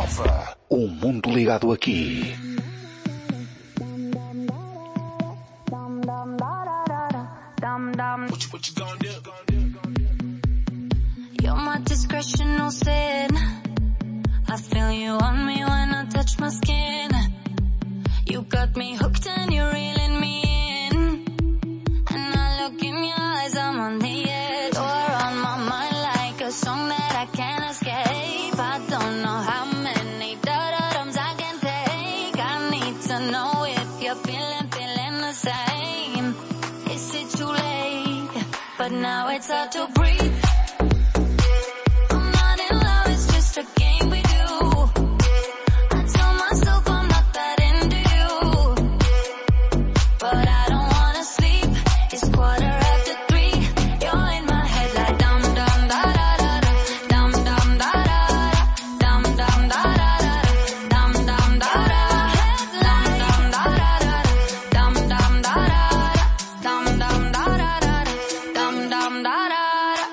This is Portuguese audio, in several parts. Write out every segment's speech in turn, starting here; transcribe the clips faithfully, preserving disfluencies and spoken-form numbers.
Nova. Um mundo ligado aqui. What you, what you gonna do? You're my discretional sin. I feel you on me when I touch my skin. You got me hooked and you're reeling me in. And I look in your eyes, I'm on the edge. You're on my mind like a song that I can't escape. I don't know how many da-da-dums I can take. I need to know if you're feeling, feeling the same. Is it too late? But now it's hard to breathe. I'm not in love, it's just a game we do. I tell myself I'm not that into you, but I don't wanna sleep. It's quarter after three. You're in my head like dum dum da da da da, dum dum da da da, dum dum da da da, dum dum da da, dum dum da da da, dum dum da da da, dum dum da da da, dum dum da da da.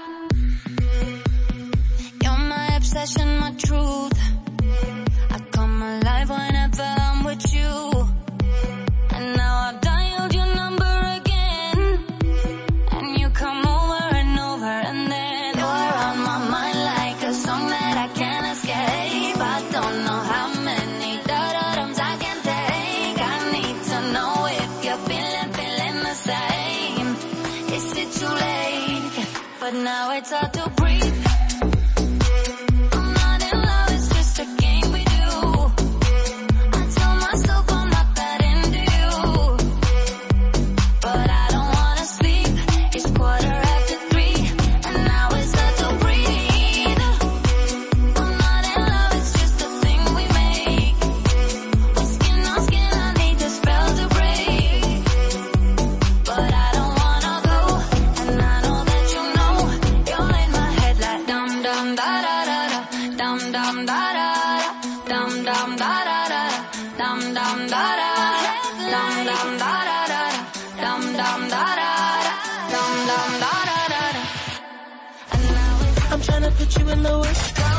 You're my obsession, my truth. I come alive whenever I'm with you. And now I've dialed your number again. And you come over and over and then you're on my mind like a song that I can't escape. I don't know how many da-da-dums I can take. I need to know if you're feeling, feeling the same. Is it too late? But now it's hard to breathe. I'm not in love, it's just a game we do. I tell myself I'm not that into you, but I don't wanna sleep. It's quarter after three, and now it's hard to breathe. I'm not in love, it's just a thing we make. With skin on skin, I need the spell to break. But I don't wanna go, and I know that you know. You're in my head like dum dum da da da da, dum dum da da da, dum dum da da da, dum dum da da da, dum dum da da da, dum dum da da da, dum dum da da da. And now it's I'm trying to put you in the worst. go,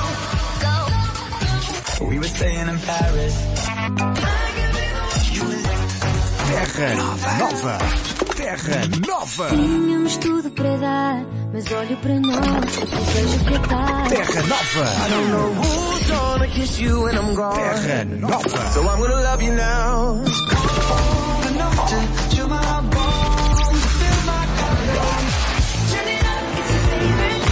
go. We were staying in Paris. Terra Nova. Terra Nova. Tínhamos tudo para dar, mas olho para nós, não vejo o que é dar. Terra Nova. I don't know who's gonna kiss you when I'm gone. Terra Nova. So I'm gonna love you now. Cold enough to chill my bones, feel my color. Turn it up, it's your favorite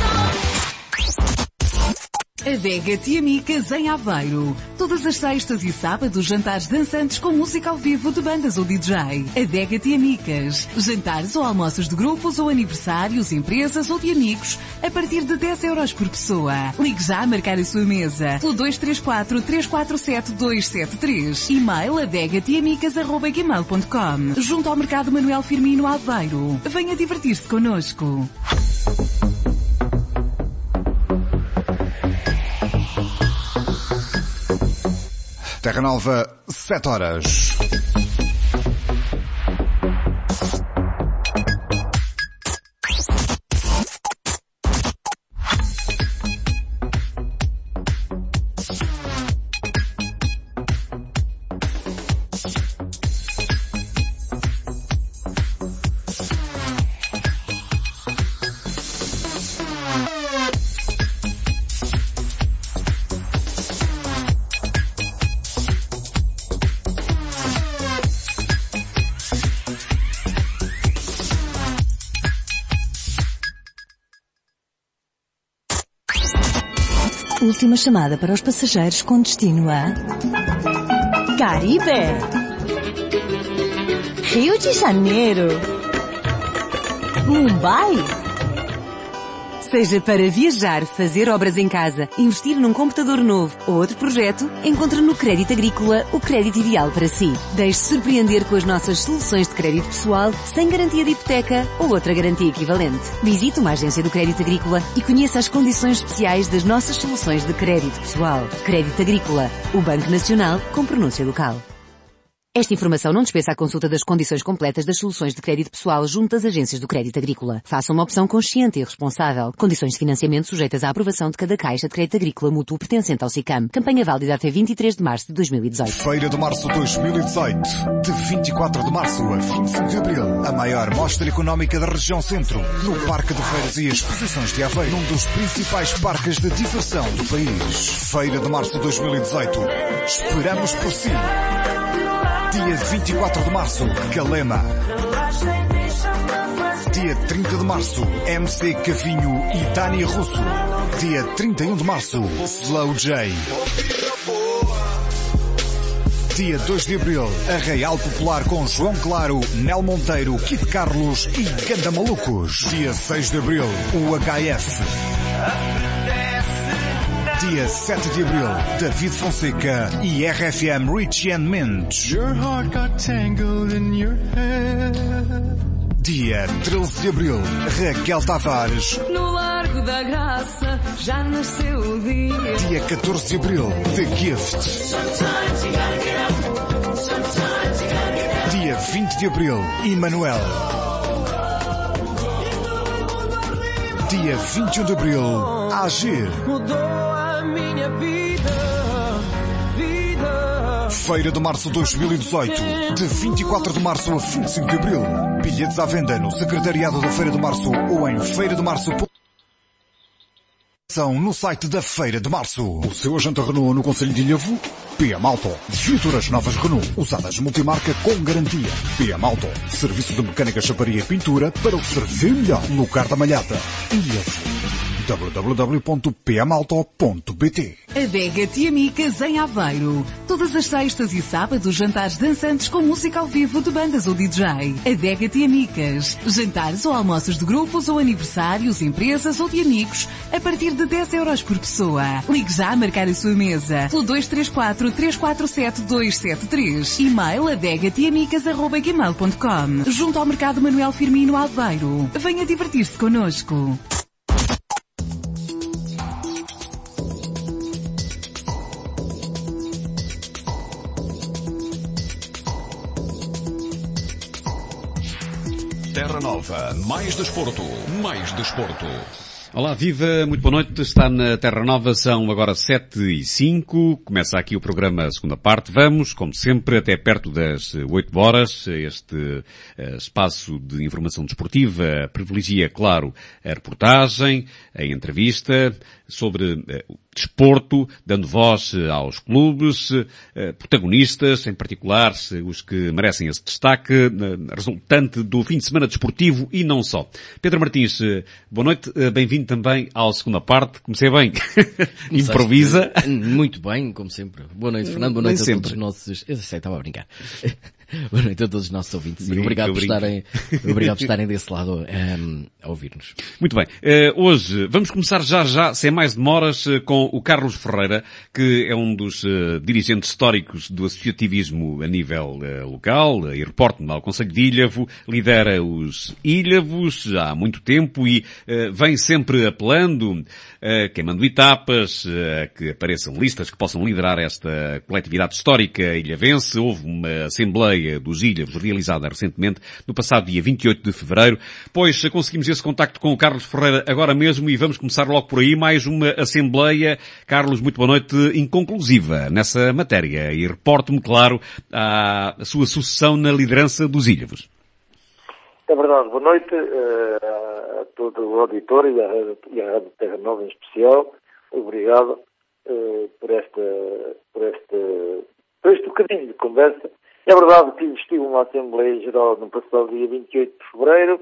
song. Adega Tia Micas em Aveiro. Todas as sextas e sábados, jantares dançantes com música ao vivo de bandas ou D J. Adega Tia Micas. Jantares ou almoços de grupos ou aniversários, empresas ou de amigos, a partir de dez euros por pessoa. Ligue já a marcar a sua mesa. Pelo dois três quatro, três quatro sete, dois sete três. E-mail adega tia micas arroba gmail ponto com. Junto ao Mercado Manuel Firmino Aveiro. Venha divertir-se connosco. Terra Nova, sete horas. Última chamada para os passageiros com destino a Caribe, Rio de Janeiro, Mumbai. Seja para viajar, fazer obras em casa, investir num computador novo ou outro projeto, encontre no Crédito Agrícola o crédito ideal para si. Deixe-se surpreender com as nossas soluções de crédito pessoal, sem garantia de hipoteca ou outra garantia equivalente. Visite uma agência do Crédito Agrícola e conheça as condições especiais das nossas soluções de crédito pessoal. Crédito Agrícola, o Banco Nacional com pronúncia local. Esta informação não dispensa a consulta das condições completas das soluções de crédito pessoal junto às agências do Crédito Agrícola. Faça uma opção consciente e responsável. Condições de financiamento sujeitas à aprovação de cada caixa de crédito agrícola mútuo pertencente ao SICAM. Campanha válida até vinte e três de março de dois mil e dezoito. Feira de Março dois mil e dezoito. De vinte e quatro de março a vinte e cinco de abril. A maior mostra económica da região centro. No Parque de Feiras e Exposições de Aveiro. Um dos principais parques de diversão do país. Feira de Março dois mil e dezoito. Esperamos por si. Dia vinte e quatro de março, Calema. Dia trinta de março, M C Cavinho e Dani Russo. Dia trinta e um de março, Slow J. Dia dois de abril, Arraial Popular com João Claro, Nel Monteiro, Kid Carlos e Ganda Malucos. Dia seis de abril, o H F. Dia sete de abril, David Fonseca e R F M Rich and Mendes. Your heart got tangled in your head. Dia treze de abril, Raquel Tavares. No Largo da Graça já nasceu o dia. Dia catorze de abril, The Gift. Dia vinte de abril, Emanuel. Dia vinte e um de abril, Agir. Mudou a minha vida, vida. Feira de Março dois mil e dezoito. De vinte e quatro de março a vinte e cinco de abril. Bilhetes à venda no Secretariado da Feira de Março ou em feira de março. No site da Feira de Março. O seu agente Renault no Concelho de Ilhavo? P M Auto. Viaturas novas Renault, usadas multimarca com garantia. P M Auto. Serviço de mecânica, chaparia e pintura para o servir melhor. Lugar da Malhada. Ilhavo. w w w ponto p m auto ponto b t. Adega Tiamicas em Aveiro. Todas as sextas e sábados, jantares dançantes com música ao vivo de bandas ou D J. Adega Tiamicas. Jantares ou almoços de grupos ou aniversários, empresas ou de amigos, a partir de dez euros por pessoa. Ligue já a marcar a sua mesa. Pelo dois três quatro, três quatro sete, dois sete três. E-mail adega tiamicas arroba gmail ponto com. Junto ao Mercado Manuel Firmino Aveiro. Venha divertir-se connosco. Terra Nova, mais desporto, mais desporto. Olá, viva, muito boa noite, está na Terra Nova, são agora sete e cinco, começa aqui o programa, a segunda parte, vamos, como sempre, até perto das oito horas, este uh, espaço de informação desportiva privilegia, claro, a reportagem, a entrevista sobre uh, desporto, dando voz aos clubes, protagonistas, em particular os que merecem esse destaque, resultante do fim de semana desportivo e não só. Pedro Martins, boa noite, bem-vindo também à segunda parte. Comecei bem. Improvisa. Muito bem, como sempre. Boa noite, Fernando. Boa noite a todos os nossos... Eu sei, estava a brincar. Boa noite a todos os nossos ouvintes. Brinco, obrigado, por estarem, obrigado por estarem desse lado um, a ouvir-nos. Muito bem. Uh, hoje vamos começar já já, sem mais demoras, uh, com o Carlos Ferreira, que é um dos uh, dirigentes históricos do associativismo a nível uh, local uh, e reporte ao Concelho de Ilhavo, lidera os Ilhavos há muito tempo e uh, vem sempre apelando, uh, queimando etapas, uh, que apareçam listas que possam liderar esta coletividade histórica ilhavense. Houve uma assembleia dos Ilhavos, realizada recentemente, no passado dia vinte e oito de fevereiro, pois conseguimos esse contacto com o Carlos Ferreira agora mesmo e vamos começar logo por aí, mais uma assembleia. Carlos, muito boa noite, inconclusiva nessa matéria e reporte-me, claro, a sua sucessão na liderança dos Ilhavos. É verdade, boa noite uh, a todo o auditório e à, e à Rádio Terra Nova em especial. Obrigado uh, por, esta, por, este, por este bocadinho de conversa. É verdade que existiu uma Assembleia Geral no passado dia vinte e oito de fevereiro,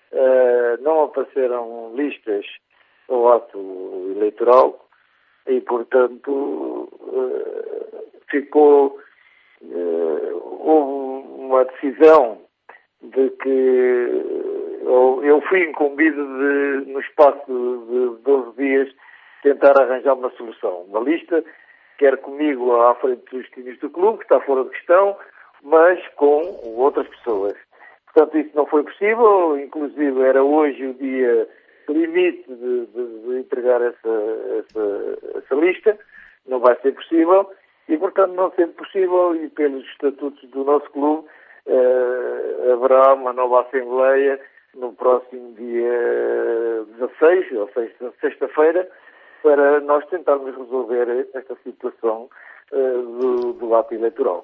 uh, não apareceram listas ao ato eleitoral e, portanto, uh, ficou, uh, houve uma decisão de que eu, eu fui incumbido de, no espaço de doze dias, tentar arranjar uma solução. Uma lista, quer comigo à frente dos times do clube, que está fora de questão, mas com outras pessoas. Portanto, isso não foi possível, inclusive era hoje o dia limite de, de, de entregar essa, essa, essa lista, não vai ser possível, E, portanto, não sendo possível, e pelos estatutos do nosso clube, uh, haverá uma nova Assembleia no próximo dia dezasseis, ou seja, sexta-feira, para nós tentarmos resolver esta situação uh, do, do ato eleitoral.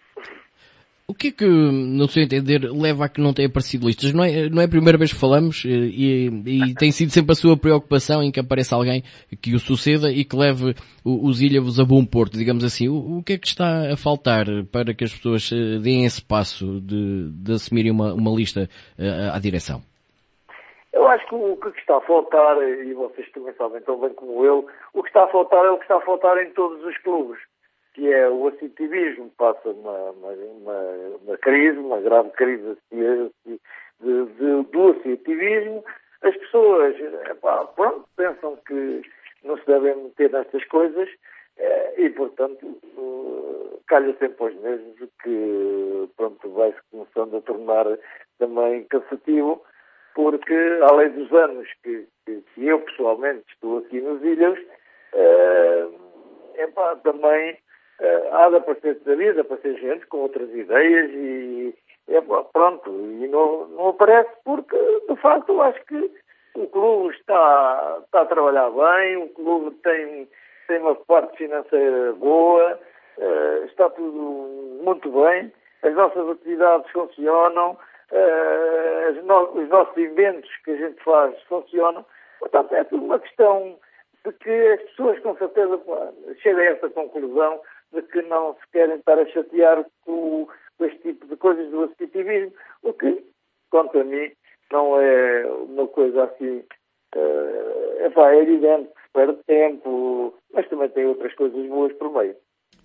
O que é que, no seu entender, leva a que não tenha aparecido listas? Não é, não é a primeira vez que falamos e, e tem sido sempre a sua preocupação em que apareça alguém que o suceda e que leve os Ilhavos a bom porto, digamos assim. O, o que é que está a faltar para que as pessoas deem esse passo de, de assumirem uma, uma lista à direção? Eu acho que o que está a faltar, e vocês também sabem tão bem como eu, o que está a faltar é o que está a faltar em todos os clubes, que é o associativismo passa uma, uma, uma, uma crise, uma grave crise de, de, de, do associativismo. As pessoas, epá, pronto, pensam que não se devem meter nestas coisas e, portanto, calha sempre aos mesmos, que, pronto, vai-se começando a tornar também cansativo, porque, além dos anos que, que, que eu, pessoalmente, estou aqui nos Ilhas, é, epá, também Uh, há de aparecer da vida, aparecer gente com outras ideias e, é, pronto, e não, não aparece porque, de facto, eu acho que o clube está, está a trabalhar bem, o clube tem, tem uma parte financeira boa, uh, está tudo muito bem, as nossas atividades funcionam, uh, no, os nossos eventos que a gente faz funcionam, portanto é tudo uma questão de que as pessoas com certeza chegam a essa conclusão de que não se querem estar a chatear com, com este tipo de coisas do associativismo, o que, quanto a mim, não é uma coisa assim, uh, é, pá, é evidente que se perde tempo, mas também tem outras coisas boas por meio.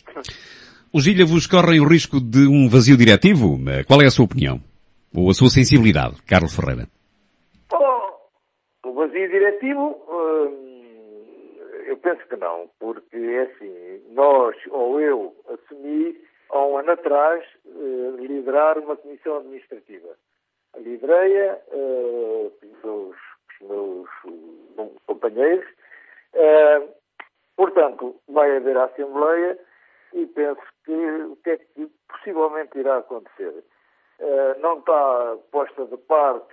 Os Ilhavos correm o risco de um vazio diretivo? Qual é a sua opinião? Ou a sua sensibilidade, Carlos Ferreira? Oh, o vazio diretivo... Uh, Eu penso que não, porque é assim, nós, ou eu, assumi há um ano atrás eh, liderar uma comissão administrativa. Liderei-a eh, com os meus companheiros. Eh, portanto, vai haver a Assembleia e penso que o que é que possivelmente irá acontecer. Eh, não está posta de parte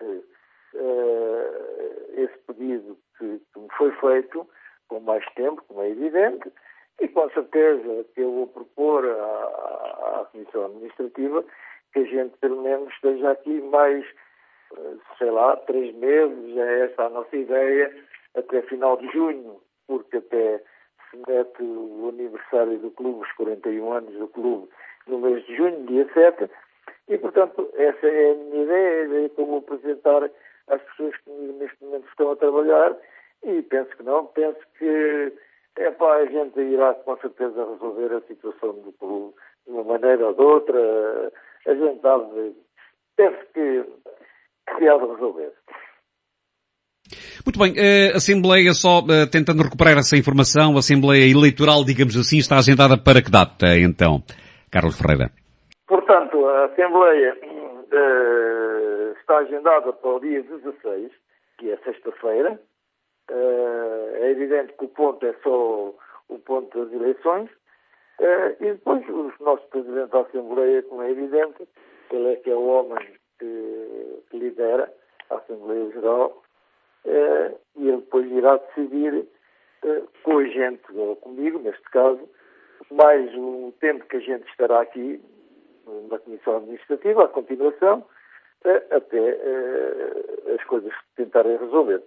eh, esse pedido que, que me foi feito, com mais tempo, como é evidente, e com certeza que eu vou propor à, à Comissão Administrativa que a gente pelo menos esteja aqui mais, sei lá, três meses, já é essa a nossa ideia, até final de junho, porque até se mete o aniversário do clube, os quarenta e um anos do clube, no mês de junho, dia sete, e portanto essa é a minha ideia, a ideia que eu vou apresentar às pessoas que neste momento estão a trabalhar. E penso que não, penso que é pá, a gente irá com certeza resolver a situação do clube de uma maneira ou de outra. A gente há de, penso que, que há de resolver. Muito bem, a Assembleia, só uh, tentando recuperar essa informação, a Assembleia Eleitoral, digamos assim, está agendada para que data, então, Carlos Ferreira? Portanto, a Assembleia uh, está agendada para o dia dezasseis, que é sexta-feira. Uh, é evidente que o ponto é só o ponto das eleições uh, e depois o nosso Presidente da Assembleia, como é evidente, ele é que é o homem que, que lidera a Assembleia Geral uh, e ele depois irá decidir uh, com a gente, ou comigo neste caso, mais o tempo que a gente estará aqui na Comissão Administrativa, a continuação, uh, até uh, as coisas tentarem resolver.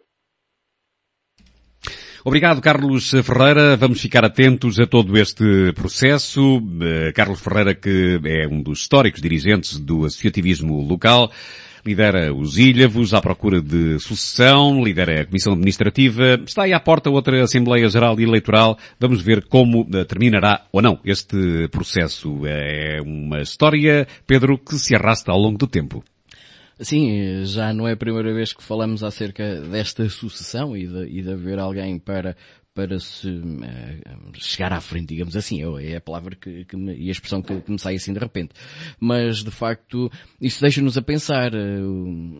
Obrigado, Carlos Ferreira. Vamos ficar atentos a todo este processo. Uh, Carlos Ferreira, que é um dos históricos dirigentes do associativismo local, lidera os Ilhavos à procura de sucessão, lidera a Comissão Administrativa. Está aí à porta outra Assembleia Geral e Eleitoral. Vamos ver como uh, terminará ou não este processo. É uma história, Pedro, que se arrasta ao longo do tempo. Sim, já não é a primeira vez que falamos acerca desta sucessão e de, e de haver alguém para, para se uh, chegar à frente, digamos assim. É a palavra que, que me, e a expressão que, que me sai assim de repente. Mas, de facto, isso deixa-nos a pensar uh,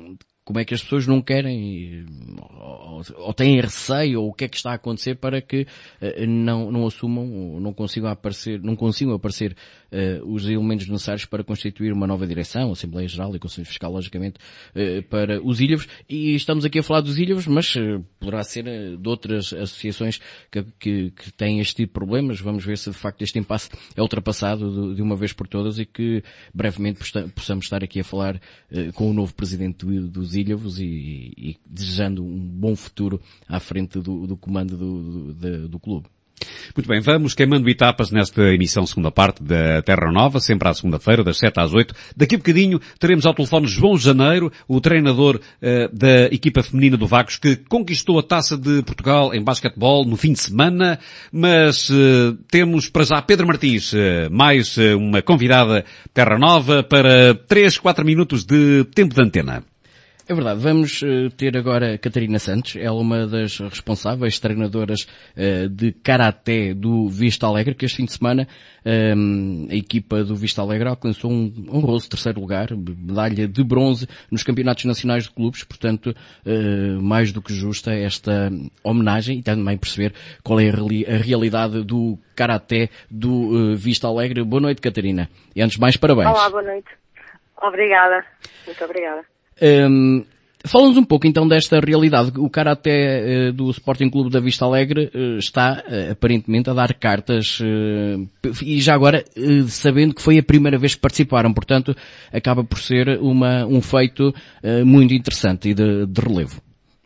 como é que as pessoas não querem, ou, ou têm receio, ou o que é que está a acontecer para que uh, não, não assumam, ou não consigam aparecer, não consigam aparecer uh, os elementos necessários para constituir uma nova direção, Assembleia Geral e Conselho Fiscal, logicamente, uh, para os Ilhavos. E estamos aqui a falar dos Ilhavos, mas uh, poderá ser uh, de outras associações que, que, que têm este tipo de problemas. Vamos ver se de facto este impasse é ultrapassado de, de uma vez por todas e que brevemente possamos estar aqui a falar uh, com o novo presidente do, dos Ilhavos e, e desejando um bom futuro à frente do, do comando do, do, do clube. Muito bem, vamos queimando etapas nesta emissão segunda parte da Terra Nova, sempre à segunda-feira, das sete às oito. Daqui a bocadinho teremos ao telefone João Janeiro, o treinador uh, da equipa feminina do Vagos, que conquistou a Taça de Portugal em basquetebol no fim de semana, mas uh, temos para já Pedro Martins, uh, mais uh, uma convidada Terra Nova para três, quatro minutos de tempo de antena. É verdade, vamos uh, ter agora Catarina Santos, ela é uma das responsáveis treinadoras uh, de Karaté do Vista Alegre, que este fim de semana um, a equipa do Vista Alegre alcançou um honroso terceiro lugar, medalha de bronze nos campeonatos nacionais de clubes, portanto uh, mais do que justa esta homenagem e também perceber qual é a, reali- a realidade do Karaté do uh, Vista Alegre. Boa noite, Catarina. E antes de mais, parabéns. Olá, boa noite. Obrigada. Muito obrigada. Um, Fala-nos um pouco então desta realidade. O Karaté uh, do Sporting Clube da Vista Alegre uh, está uh, aparentemente a dar cartas uh, e já agora uh, sabendo que foi a primeira vez que participaram, portanto acaba por ser uma, um feito uh, muito interessante e de, de relevo.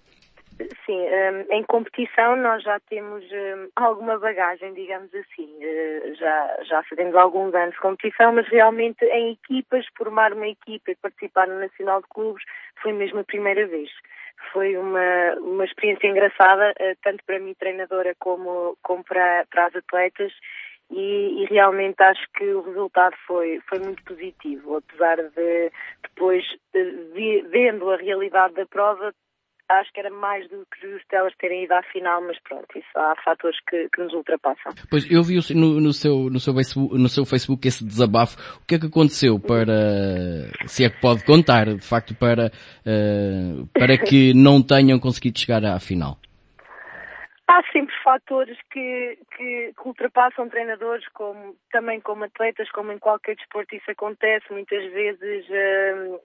Sim, um, em competição nós já temos um, alguma bagagem, digamos assim. Uh, já, já fazemos alguns anos de competição, mas realmente em equipas, formar uma equipa e participar no Nacional de Clubes foi mesmo a primeira vez. Foi uma, uma experiência engraçada, uh, tanto para mim, treinadora, como, como para, para as atletas. E, e realmente acho que o resultado foi, foi muito positivo, apesar de depois, de, vendo a realidade da prova, acho que era mais do que justo elas terem ido à final, mas pronto, isso há fatores que, que nos ultrapassam. Pois, eu vi no, no, seu, no, seu Facebook, no seu Facebook esse desabafo. O que é que aconteceu para, se é que pode contar, de facto, para, uh, para que não tenham conseguido chegar à final? Há sempre fatores que, que, que ultrapassam treinadores, como, também como atletas, como em qualquer desporto isso acontece. Muitas vezes uh,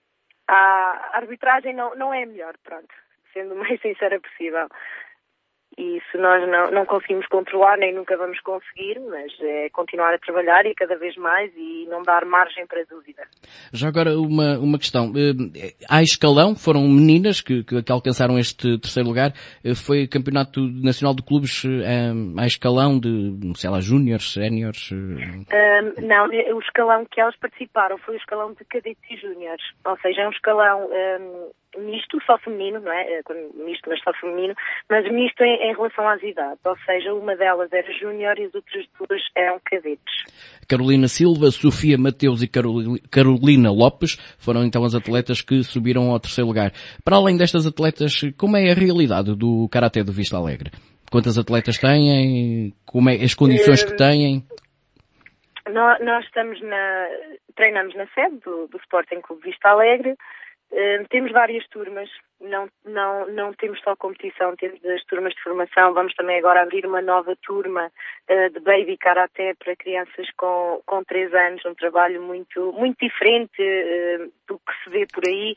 a arbitragem não, não é a melhor, pronto, sendo o mais sincera possível. E isso nós não, não conseguimos controlar, nem nunca vamos conseguir, mas é continuar a trabalhar e cada vez mais e não dar margem para dúvida. Já agora uma, uma questão. À escalão, foram meninas que, que alcançaram este terceiro lugar. Foi Campeonato Nacional de Clubes um, à escalão de, sei lá, júniores, séniores? Um, não, o escalão que elas participaram foi o escalão de cadetes e júniores. Ou seja, é um escalão um, misto, só feminino, não é? Misto, mas só feminino, mas misto em, em relação às idades. Ou seja, uma delas era júnior e as outras duas eram cadetes. Carolina Silva, Sofia Mateus e Carolina Lopes foram então as atletas que subiram ao terceiro lugar. Para além destas atletas, como é a realidade do Karaté do Vista Alegre? Quantas atletas têm? Como é as condições que têm? Nós, nós estamos na, treinamos na sede do, do Sporting Clube Vista Alegre. Uh, temos várias turmas, não, não, não temos só competição, temos as turmas de formação. Vamos também agora abrir uma nova turma uh, de Baby Karaté para crianças com, com três anos, um trabalho muito, muito diferente uh, do que se vê por aí,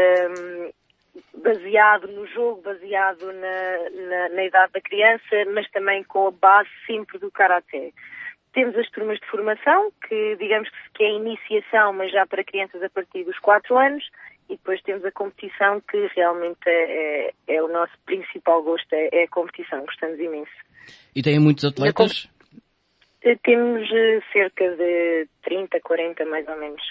um, baseado no jogo, baseado na, na, na idade da criança, mas também com a base sempre do Karaté. Temos as turmas de formação, que digamos que é a iniciação, mas já para crianças a partir dos quatro anos. E depois temos a competição, que realmente é, é, é o nosso principal gosto, é, é a competição, gostamos imenso. E têm muitos atletas? Temos uh, cerca de trinta, quarenta mais ou menos.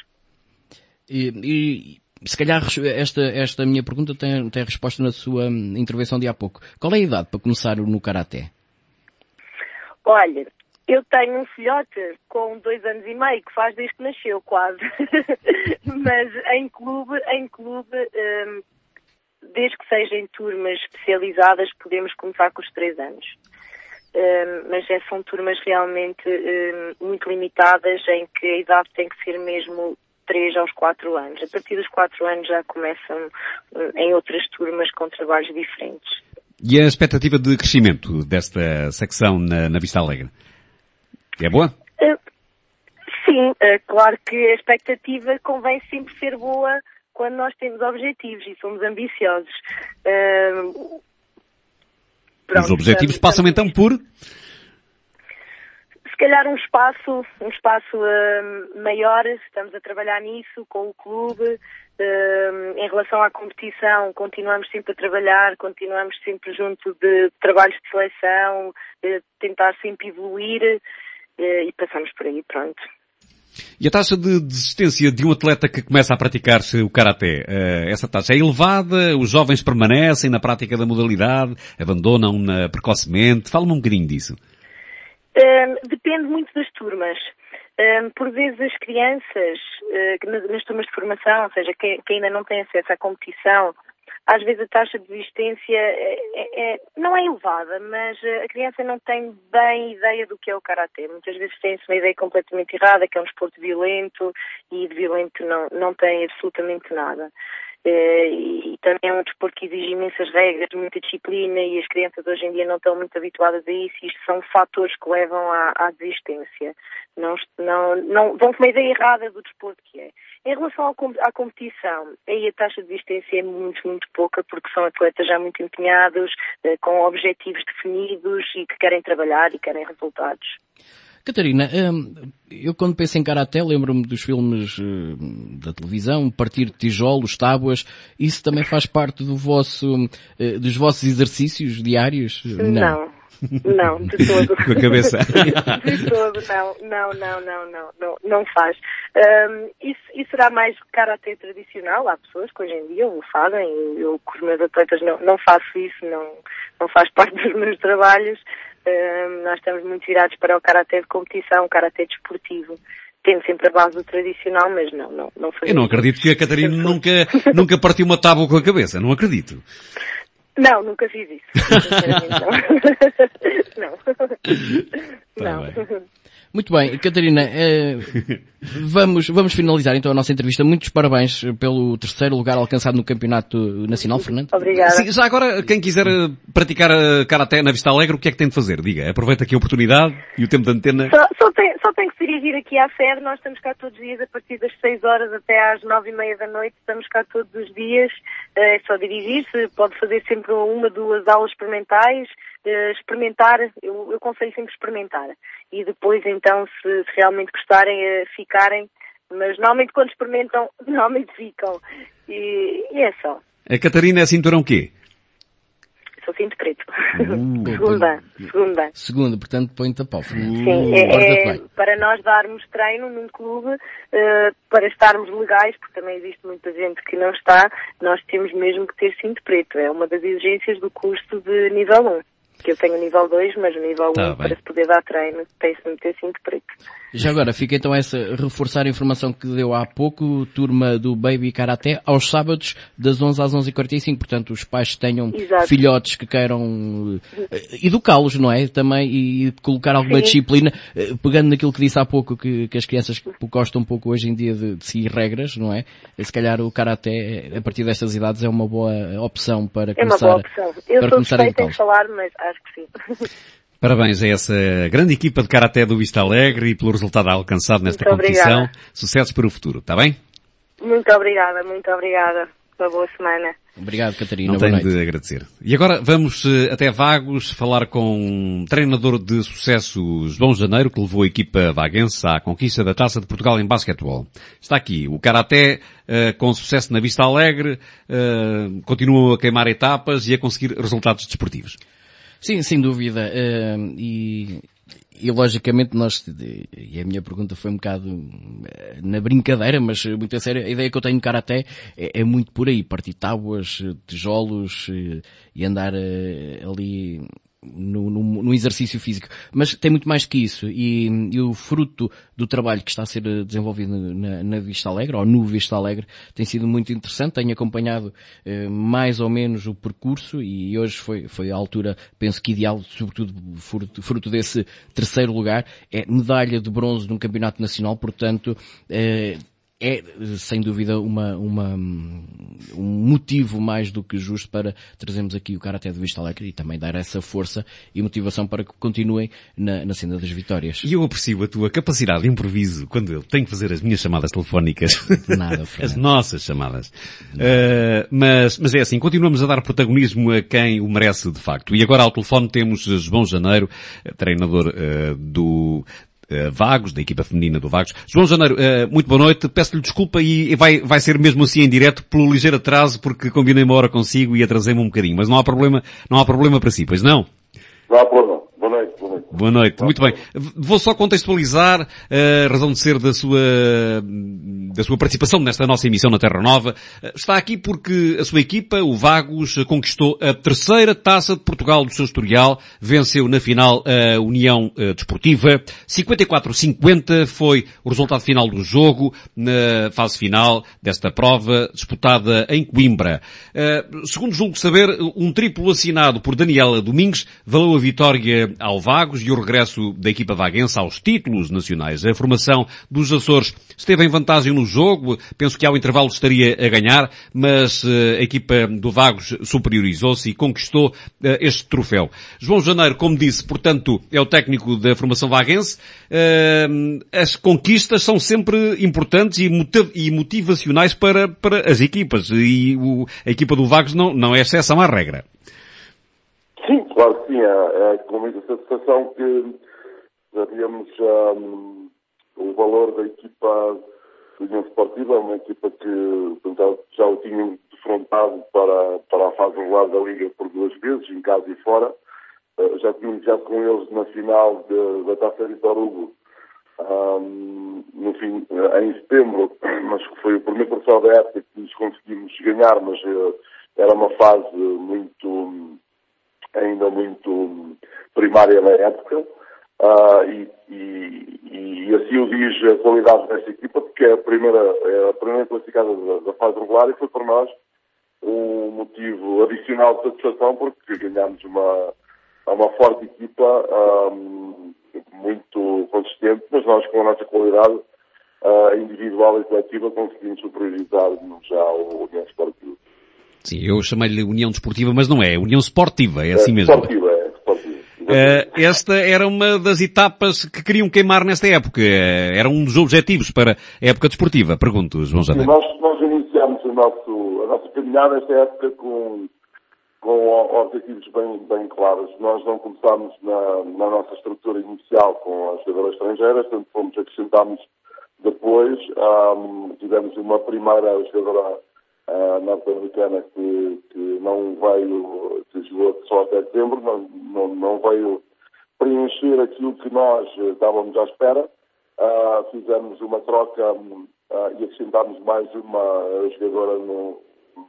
E, e se calhar esta, esta minha pergunta tem, tem resposta na sua intervenção de há pouco. Qual é a idade para começar no Karaté? Olha, eu tenho um filhote com dois anos e meio, que faz desde que nasceu, quase. Mas em clube, em clube, um, desde que seja em turmas especializadas, podemos começar com os três anos. Um, mas são turmas realmente um, muito limitadas, em que a idade tem que ser mesmo três aos quatro anos. A partir dos quatro anos já começam em outras turmas com trabalhos diferentes. E a expectativa de crescimento desta secção na, na Vista Alegre? É boa? Uh, sim, uh, claro que a expectativa convém sempre ser boa quando nós temos objetivos e somos ambiciosos. Uh, pronto, Os objetivos estamos, passam então por? Se calhar um espaço, um espaço uh, maior, estamos a trabalhar nisso com o clube. Uh, em relação à competição, continuamos sempre a trabalhar, continuamos sempre junto de trabalhos de seleção, uh, tentar sempre evoluir uh, e passamos por aí, pronto. E a taxa de desistência de um atleta que começa a praticar-se o Karaté, uh, essa taxa é elevada? Os jovens permanecem na prática da modalidade? Abandonam-na precocemente? Fala-me um bocadinho disso. Uh, depende muito das turmas. Uh, por vezes as crianças, uh, nas, nas turmas de formação, ou seja, que, que ainda não têm acesso à competição, às vezes a taxa de desistência é, é, é, não é elevada, mas a criança não tem bem ideia do que é o Karaté. Muitas vezes tem-se uma ideia completamente errada, que é um desporto violento, e de violento não, não tem absolutamente nada. E, e também é um desporto que exige imensas regras, muita disciplina, e as crianças hoje em dia não estão muito habituadas a isso, e isto são fatores que levam à, à desistência. Não, não, não, vão com uma ideia errada do desporto que é. Em relação ao, à competição, aí a taxa de desistência é muito, muito pouca, porque são atletas já muito empenhados, com objetivos definidos e que querem trabalhar e querem resultados. Catarina, eu quando penso em Karaté lembro-me dos filmes da televisão, partir de tijolos, tábuas. Isso também faz parte do vosso, dos vossos exercícios diários? Não, não, de todo. Com a cabeça. De todo, não, não, não, não, não, não, não faz. Um, isso, isso será mais Karaté tradicional. Há pessoas que hoje em dia o fazem. Eu com os meus atletas não, não faço isso, não, não faz parte dos meus trabalhos. Uh, nós estamos muito virados para o Karaté de competição, o Karaté desportivo, tendo sempre a base do tradicional, mas não, não, não fazemos. Eu não acredito que a Catarina nunca, nunca partiu uma tábua com a cabeça, não acredito. Não, nunca fiz isso. Não. Não. não. Muito bem, Catarina, eh, vamos, vamos finalizar então a nossa entrevista. Muitos parabéns pelo terceiro lugar alcançado no Campeonato Nacional, Fernando. Obrigada. Sim, já agora, quem quiser praticar Karaté na Vista Alegre, o que é que tem de fazer? Diga, aproveita aqui a oportunidade e o tempo de antena. Só, só, tem, só tem que se dirigir aqui à sede. Nós estamos cá todos os dias a partir das seis horas até às nove e meia da noite. Estamos cá todos os dias. É só dirigir-se, pode fazer sempre uma, duas aulas experimentais. Uh, experimentar, eu, eu aconselho sempre experimentar e depois então se, se realmente gostarem uh, ficarem, mas normalmente quando experimentam normalmente ficam e, e é só. A Catarina é cinturão quê? Sou cinto preto. Uh, segunda, segunda. Segunda, portanto põe-te a pau. Sim, é, é para nós darmos treino num clube, uh, para estarmos legais, porque também existe muita gente que não está, nós temos mesmo que ter cinto preto, é uma das exigências do curso de nível um. Que eu tenho o nível dois, mas o nível tá um, para se poder dar treino, tem-se de meter cinto preto. Já agora, fica então essa, reforçar a informação que deu há pouco, turma do Baby Karaté, aos sábados, das onze às onze e quarenta e cinco. Portanto, os pais que tenham Exato. filhotes que queiram uh, educá-los, não é? Também, e colocar alguma Sim. disciplina, uh, pegando naquilo que disse há pouco, que, que as crianças gostam um pouco hoje em dia de, de seguir regras, não é? Se calhar o Karaté, a partir destas idades, é uma boa opção para É começar, uma boa opção. Eu para sou começar a suspeita em educá-los. falar, mas acho que sim. Parabéns a essa grande equipa de Karaté do Vista Alegre e pelo resultado alcançado nesta Muito competição. obrigada. Sucessos para o futuro, está bem? Muito obrigada, muito obrigada. Uma boa semana. Obrigado, Catarina. Não Boa tenho noite. de agradecer. E agora vamos eh, até Vagos falar com um treinador de sucesso, João Janeiro, que levou a equipa vaguense à conquista da Taça de Portugal em basquetebol. Está aqui o Karaté, eh, com sucesso na Vista Alegre, eh, continuam a queimar etapas e a conseguir resultados desportivos. Sim, sem dúvida. Uh, e, e logicamente nós, e a minha pergunta foi um bocado na brincadeira, mas muito a sério, a ideia que eu tenho no Karaté é, é muito por aí, partir tábuas, tijolos uh, e andar uh, ali no, no, no exercício físico. Mas tem muito mais que isso. E, e o fruto do trabalho que está a ser desenvolvido na, na Vista Alegre, ou no Vista Alegre, tem sido muito interessante. Tenho acompanhado eh, mais ou menos o percurso e hoje foi, foi a altura, penso que ideal, sobretudo fruto, fruto desse terceiro lugar. É medalha de bronze num campeonato nacional, portanto, eh, é, sem dúvida, uma, uma, um motivo mais do que justo para trazermos aqui o Karaté do Vista Alegre e também dar essa força e motivação para que continuem na, na senda das vitórias. E eu aprecio a tua capacidade de improviso quando eu tenho que fazer as minhas chamadas telefónicas. Nada, as nossas chamadas. Uh, mas, mas é assim, continuamos a dar protagonismo a quem o merece de facto. E agora ao telefone temos João Janeiro, treinador uh, do Uh, Vagos, da equipa feminina do Vagos. João Janeiro, uh, muito boa noite. Peço-lhe desculpa e vai, vai ser mesmo assim em direto pelo ligeiro atraso porque combinei uma hora consigo e atrasei-me um bocadinho. Mas não há problema, não há problema para si, pois não? Não há problema. Boa noite. Boa noite. Boa noite. Muito bem. Vou só contextualizar a razão de ser da sua, da sua participação nesta nossa emissão na Terra Nova. Está aqui porque a sua equipa, o Vagos, conquistou a terceira Taça de Portugal do seu historial, venceu na final a União Desportiva. cinquenta e quatro a cinquenta foi o resultado final do jogo, na fase final desta prova, disputada em Coimbra. Segundo julgo saber, um triplo assinado por Daniela Domingues valeu a vitória ao Vagos e o regresso da equipa vaguense aos títulos nacionais. A formação dos Açores esteve em vantagem no jogo, penso que ao intervalo estaria a ganhar, mas a equipa do Vagos superiorizou-se e conquistou este troféu. João Janeiro, como disse, portanto, é o técnico da formação vaguense. As conquistas são sempre importantes e motivacionais para, para as equipas e a equipa do Vagos não, não é exceção à regra. Sim, claro que sim. É, é com muita satisfação que sabíamos um, o valor da equipa da União Desportiva, uma equipa que portanto, já o tinham defrontado para, para a fase regular da Liga por duas vezes, em casa e fora. Uh, já tínhamos jogado com eles na final de, da Taça Vitor Hugo, um, no fim, em setembro, mas foi o primeiro troféu da época que nos conseguimos ganhar, mas uh, era uma fase muito... ainda muito primária na época, uh, e, e, e assim o diz a qualidade desta equipa, porque é a primeira, é a primeira classificada da, da fase regular e foi para nós um motivo adicional de satisfação, porque ganhámos uma, uma forte equipa, um, muito consistente, mas nós com a nossa qualidade uh, individual e coletiva conseguimos superiorizar-nos já ao União Desportiva. Sim, eu chamei-lhe União Desportiva, mas não é, União Sportiva, é assim é, mesmo. Sportiva, é, Sportiva. Uh, esta era uma das etapas que queriam queimar nesta época, era um dos objetivos para a época desportiva, pergunto, João Janeiro. Nós, nós iniciamos o nosso, a nossa caminhada nesta época com, com objetivos bem, bem claros. Nós não começámos na, na nossa estrutura inicial com as jogadoras estrangeiras, portanto fomos acrescentámos depois, um, tivemos uma primeira jogadora Uh, norte-americana que, que não veio, que jogou só até dezembro, não, não, não veio preencher aquilo que nós uh, estávamos à espera. Uh, fizemos uma troca uh, e acrescentámos mais uma jogadora no,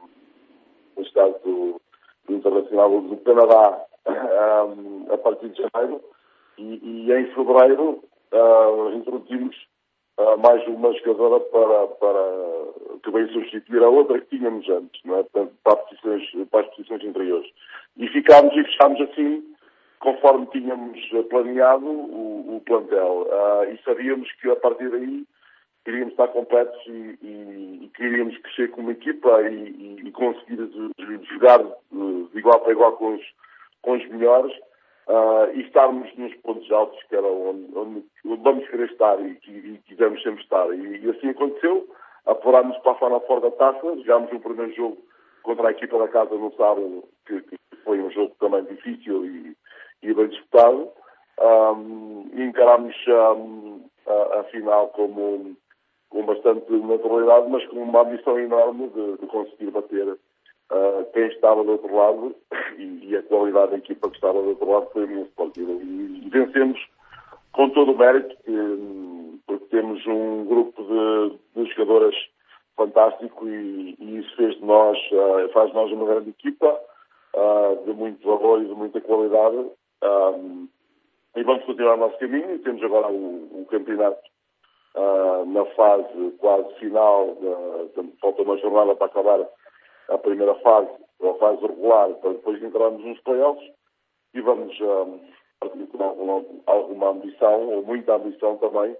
no estado do, do Internacional do Canadá um, a partir de janeiro e, e em fevereiro uh, introduzimos Uh, mais uma jogadora para, para, que veio substituir a outra que tínhamos antes, não é? Portanto, para, posições, para as posições interiores. E ficámos e fechámos assim, conforme tínhamos planeado o, o plantel. Uh, e sabíamos que a partir daí queríamos estar completos e, e, e queríamos crescer como equipa e, e, e conseguir jogar de igual para igual com os, com os melhores. Uh, e estarmos nos pontos altos, que era onde, onde, onde vamos querer estar e, e, e quisemos sempre estar. E, e assim aconteceu. Apurámos para a Final Four da Taça, jogámos o primeiro jogo contra a equipa da casa no sábado, que, que foi um jogo também difícil e, e bem disputado. Um, e encarámos um, a, a final como, com bastante naturalidade, mas com uma ambição enorme de, de conseguir bater Uh, quem estava do outro lado e, e a qualidade da equipa que estava do outro lado foi a União Desportiva. E, e vencemos com todo o mérito, que, porque temos um grupo de, de jogadoras fantástico e, e isso fez de nós, uh, faz de nós uma grande equipa, uh, de muito valor e de muita qualidade. Um, e vamos continuar o nosso caminho. Temos agora o, o campeonato uh, na fase quase final, uh, falta uma jornada para acabar a primeira fase, ou a fase regular, para depois entrarmos nos playoffs e vamos um, partir com alguma, alguma ambição, ou muita ambição também,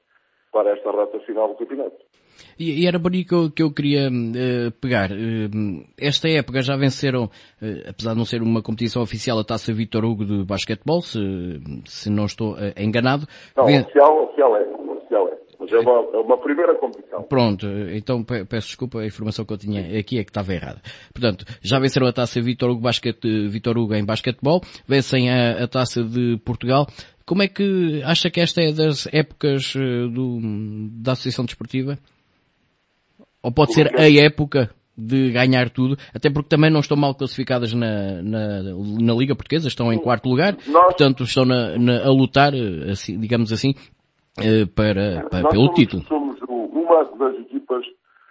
para esta reta final do campeonato. E, e era por aí que eu, que eu queria uh, pegar. Uh, esta época já venceram, uh, apesar de não ser uma competição oficial, a Taça Vítor Hugo de basquetebol, se, se não estou uh, enganado. Não, Ven... oficial, oficial é, oficial é. Mas é uma, é uma primeira competição. Pronto, então peço desculpa, a informação que eu tinha aqui é que estava errada. Portanto, já venceram a Taça Vítor Hugo, basquete, Vítor Hugo em basquetebol, vencem a, a Taça de Portugal. Como é que acha que esta é das épocas uh, do, da Associação Desportiva? Ou pode ser a época de ganhar tudo, até porque também não estão mal classificadas na, na, na Liga Portuguesa, estão em quarto lugar, nós, portanto estão na, na, a lutar, assim, digamos assim, para, para, pelo somos, título. Somos uma das equipas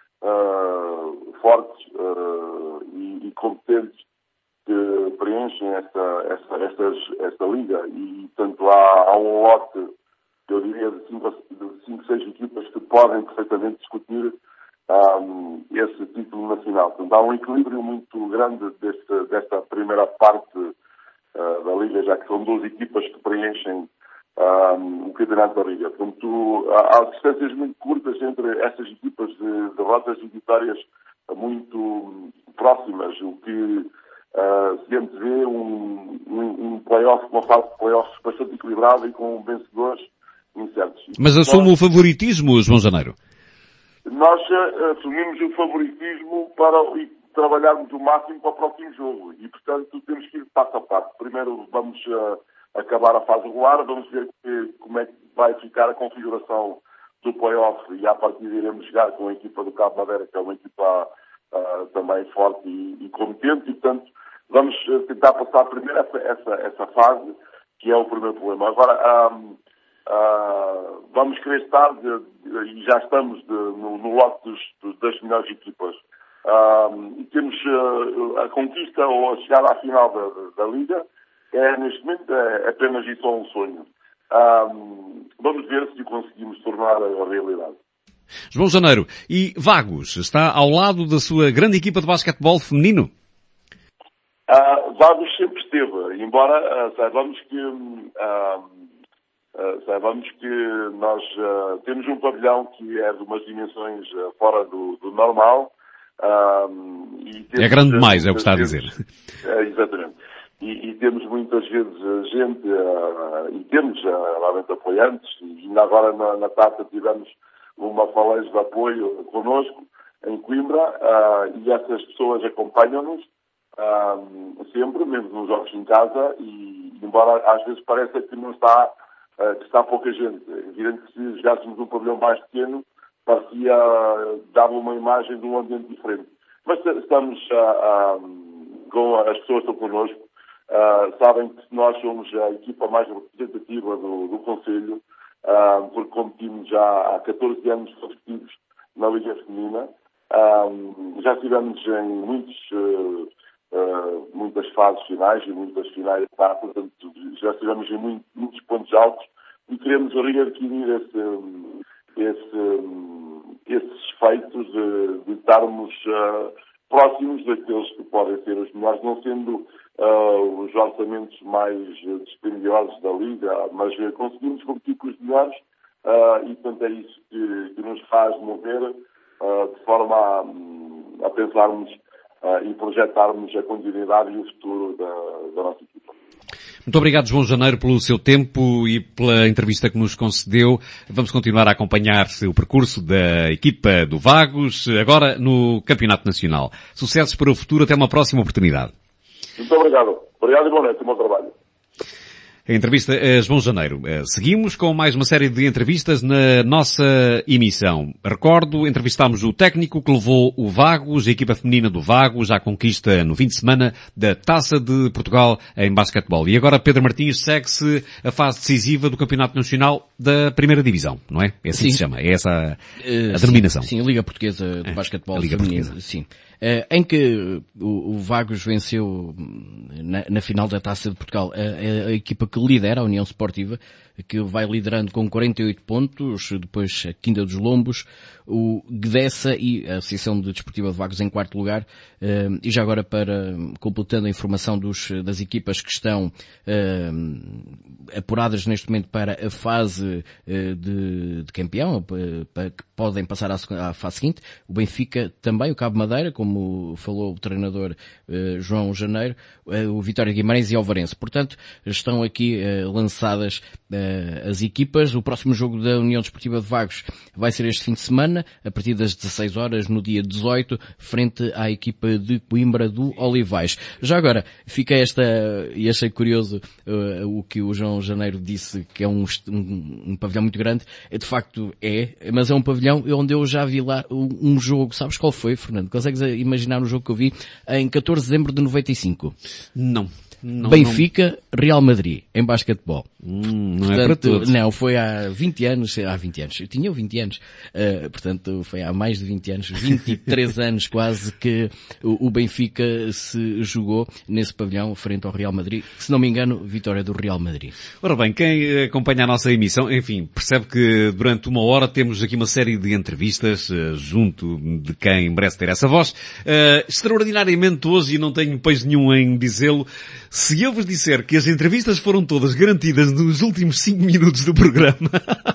uh, fortes uh, e, e competentes que preenchem esta, esta, estas, esta liga e, portanto, há, há um lote, eu diria, de cinco, seis equipas que podem perfeitamente discutir Um, esse título nacional. Portanto, há um equilíbrio muito grande deste, desta primeira parte uh, da Liga, já que são duas equipas que preenchem um, o campeonato da Liga. Portanto, há, há distâncias muito curtas entre essas equipas de derrotas e vitórias muito próximas, o que uh, se antevê um, um, um play-off, uma fase de play-offs bastante equilibrada e com vencedores incertos. Mas assume o favoritismo, João Janeiro? Nós uh, assumimos o favoritismo para trabalharmos o máximo para o próximo jogo e, portanto, temos que ir passo a passo. Primeiro vamos uh, acabar a fase regular, vamos ver que, como é que vai ficar a configuração do play-off e, à partida, iremos jogar com a equipa do Cabo Madeira, que é uma equipa uh, também forte e, e competente, e, portanto, vamos uh, tentar passar primeiro essa, essa, essa fase, que é o primeiro problema. Agora, um, Uh, vamos querer estar, de, de, e já estamos de, no, no lote dos, das melhores equipas. Uh, e temos uh, a conquista ou a chegada à final da, da, da Liga, é, neste momento é apenas e só um sonho. Uh, vamos ver se conseguimos tornar a realidade. João Janeiro, e Vagos está ao lado da sua grande equipa de basquetebol feminino? Uh, Vagos sempre esteve, embora uh, saibamos que uh, Uh, saibamos que nós uh, temos um pavilhão que é de umas dimensões uh, fora do, do normal. Uh, e temos, é grande demais, uh, é o que está a vezes, dizer. Uh, exatamente. E, e temos muitas vezes uh, gente, uh, e temos uh, realmente apoiantes, e ainda agora na, na taça tivemos uma faleja de apoio connosco em Coimbra, uh, e essas pessoas acompanham-nos uh, sempre, mesmo nos jogos em casa, e embora às vezes pareça que não está que está pouca gente. É evidente que se jogássemos um pavilhão mais pequeno, parecia, dava uma imagem de um ambiente diferente. Mas estamos, uh, um, com as pessoas que estão connosco, uh, sabem que nós somos a equipa mais representativa do, do Conselho, uh, porque competimos já há catorze anos consecutivos na Liga Feminina. Um, já estivemos em muitos, uh, uh, muitas fases finais e muitas finais de taça, portanto, já estivemos em muito, muitos pontos altos e queremos readquirir esse, esse, esses feitos de, de estarmos uh, próximos daqueles que podem ser os melhores, não sendo uh, os orçamentos mais dispendiosos da Liga, mas uh, conseguimos competir com os melhores uh, e, portanto, é isso que, que nos faz mover uh, de forma a, a pensarmos uh, e projetarmos a continuidade e o futuro da, da nossa equipa. Muito obrigado, João Janeiro, pelo seu tempo e pela entrevista que nos concedeu. Vamos continuar a acompanhar o percurso da equipa do Vagos, agora no Campeonato Nacional. Sucessos para o futuro, até uma próxima oportunidade. Muito obrigado. Obrigado e boa noite, bom trabalho. A entrevista a João Janeiro. Seguimos com mais uma série de entrevistas na nossa emissão. Recordo, entrevistámos o técnico que levou o Vagos, a equipa feminina do Vagos, à conquista no fim de semana da Taça de Portugal em basquetebol. E agora, Pedro Martins, segue-se a fase decisiva do Campeonato Nacional da Primeira Divisão, não é? É assim que se chama, é essa a, a uh, denominação. Sim, sim, a Liga Portuguesa de Basquetebol a Liga feminino, Portuguesa. Sim. Uh, em que o, o Vagos venceu na, na final da Taça de Portugal a, a, a equipa que que lidera a União Sportiva, que vai liderando com quarenta e oito pontos, depois a Quinta dos Lombos, o Gdessa e a Associação de Desportiva de Vagos em quarto lugar. E já agora, para completando a informação dos, das equipas que estão apuradas neste momento para a fase de, de campeão, para que podem passar à, à fase seguinte, o Benfica também, o Cabo Madeira, como falou o treinador João Janeiro, o Vitória de Guimarães e o Alvarense. Portanto, estão aqui lançadas as equipas. O próximo jogo da União Desportiva de Vagos vai ser este fim de semana, a partir das dezasseis horas, no dia dezoito, frente à equipa de Coimbra do Olivais. Já agora, fica esta, e achei curioso uh, o que o João Janeiro disse, que é um, um, um pavilhão muito grande. De facto é, mas é um pavilhão onde eu já vi lá um, um jogo. Sabes qual foi, Fernando? Consegues imaginar um jogo que eu vi em catorze de dezembro de noventa e cinco? Não. Não, Benfica, não... Real Madrid, em basquetebol. Hum, não portanto, é para todos. Não, foi há vinte anos, há vinte anos, eu tinha vinte anos, uh, portanto foi há mais de vinte anos, vinte e três anos quase, que o, o Benfica se jogou nesse pavilhão frente ao Real Madrid. Se não me engano, vitória do Real Madrid. Ora bem, quem acompanha a nossa emissão, enfim, percebe que durante uma hora temos aqui uma série de entrevistas uh, junto de quem merece ter essa voz. Uh, extraordinariamente hoje, e não tenho peso nenhum em dizê-lo, se eu vos disser que as entrevistas foram todas garantidas nos últimos cinco minutos do programa...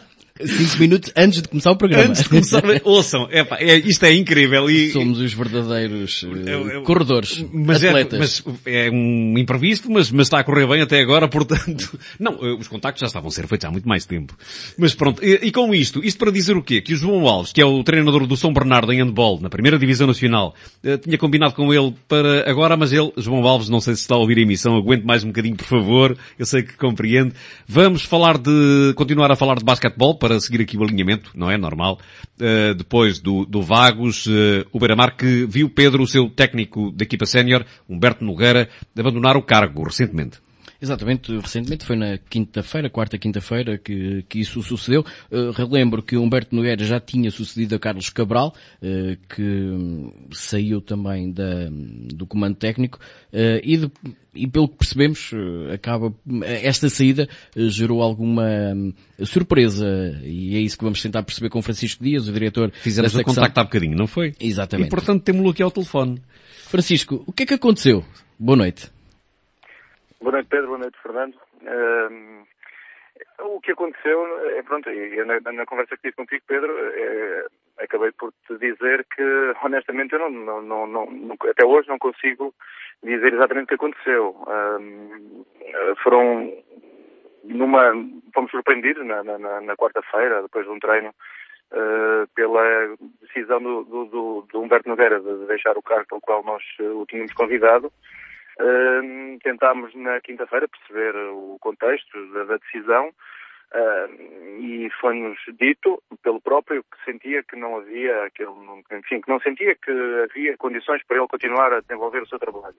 Cinco minutos antes de começar o programa. Antes de começar, ouçam, epá, é, isto é incrível. E, somos os verdadeiros uh, corredores, mas atletas. É, mas é um imprevisto, mas, mas está a correr bem até agora, portanto... Não, os contactos já estavam a ser feitos há muito mais tempo. Mas pronto, e, e com isto, isto para dizer o quê? Que o João Alves, que é o treinador do São Bernardo em handball, na primeira divisão nacional, uh, tinha combinado com ele para agora, mas ele, João Alves, não sei se está a ouvir a emissão, aguente mais um bocadinho, por favor, eu sei que compreende. Vamos falar de, continuar a falar de basquetebol, para seguir aqui o alinhamento, não é? Normal. Uh, depois do, do Vagos, uh, o Beira-Mar, que viu Pedro, o seu técnico da equipa sénior, Humberto Nogueira, abandonar o cargo recentemente. Exatamente, recentemente foi na quinta-feira, quarta quinta-feira, que, que isso sucedeu. Uh, relembro que Humberto Nogueira já tinha sucedido a Carlos Cabral, uh, que saiu também da, do comando técnico, uh, e, de, e pelo que percebemos, uh, acaba, esta saída uh, gerou alguma uh, surpresa, e é isso que vamos tentar perceber com Francisco Dias, o diretor. Fizemos da o contacto há bocadinho, não foi? Exatamente. E portanto temos-lo aqui ao telefone. Francisco, o que é que aconteceu? Boa noite. Boa noite, Pedro. Boa noite, Fernando. Uh, o que aconteceu, é pronto, e na, na conversa que tive contigo, Pedro, é, acabei por te dizer que, honestamente, eu não, não, não, não, até hoje não consigo dizer exatamente o que aconteceu. Uh, foram numa, fomos surpreendidos na, na, na quarta-feira, depois de um treino, uh, pela decisão do, do, do, do Humberto Nogueira de deixar o cargo pelo qual nós uh, o tínhamos convidado. Uh, tentámos na quinta-feira perceber o contexto da, da decisão uh, e foi-nos dito pelo próprio que sentia que não havia aquele, enfim, que não sentia que havia condições para ele continuar a desenvolver o seu trabalho.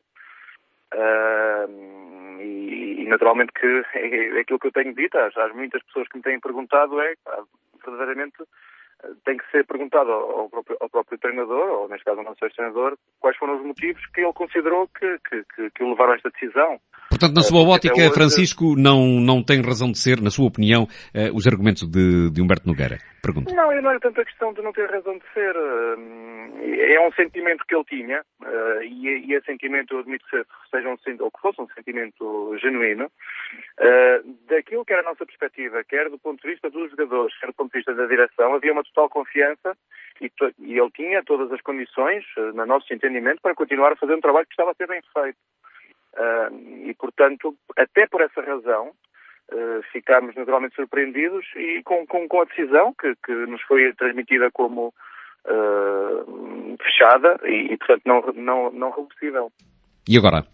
Uh, e, e naturalmente que é, é aquilo que eu tenho dito às, às muitas pessoas que me têm perguntado é verdadeiramente tem que ser perguntado ao próprio, ao próprio treinador, ou neste caso ao nosso treinador, quais foram os motivos que ele considerou que, que, que, que o levaram a esta decisão. Portanto, na sua ótica, hoje... Francisco, não, não tem razão de ser, na sua opinião, uh, os argumentos de, de Humberto Nogueira? Pergunto. Não, não é tanto a questão de não ter razão de ser. Uh, é um sentimento que ele tinha, uh, e, e esse sentimento, eu admito que seja um, ou que fosse um sentimento genuíno, uh, daquilo que era a nossa perspectiva, quer do ponto de vista dos jogadores, quer do ponto de vista da direção, havia uma total confiança e, e ele tinha todas as condições, uh, no nosso entendimento, para continuar a fazer um trabalho que estava a ser bem feito. Uh, e, portanto, até por essa razão, uh, ficámos naturalmente surpreendidos e com, com, com a decisão que, que nos foi transmitida como uh, fechada e, e, portanto, não, não, não reversível. E agora?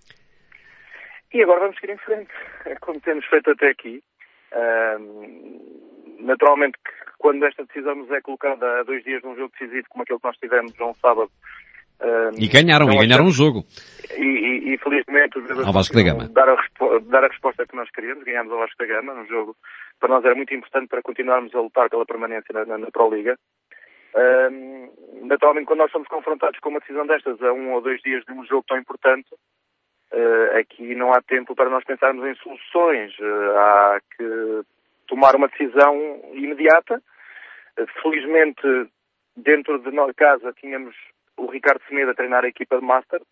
E agora vamos seguir em frente, como temos feito até aqui. Uh, naturalmente, que quando esta decisão nos é colocada há dois dias num jogo decisivo como aquele que nós tivemos num sábado, Uh, e ganharam, e ganharam o jogo. E, e, e felizmente os ao Vasco da Gama. Dar a, dar a resposta que nós queríamos, ganhámos ao Vasco da Gama num jogo, para nós era muito importante para continuarmos a lutar pela permanência na, na, na Proliga. Uh, naturalmente, quando nós somos confrontados com uma decisão destas a um ou dois dias de um jogo tão importante, uh, aqui não há tempo para nós pensarmos em soluções. Uh, há que tomar uma decisão imediata. Uh, felizmente, dentro de nossa casa, tínhamos o Ricardo Semedo a treinar a equipa de Master,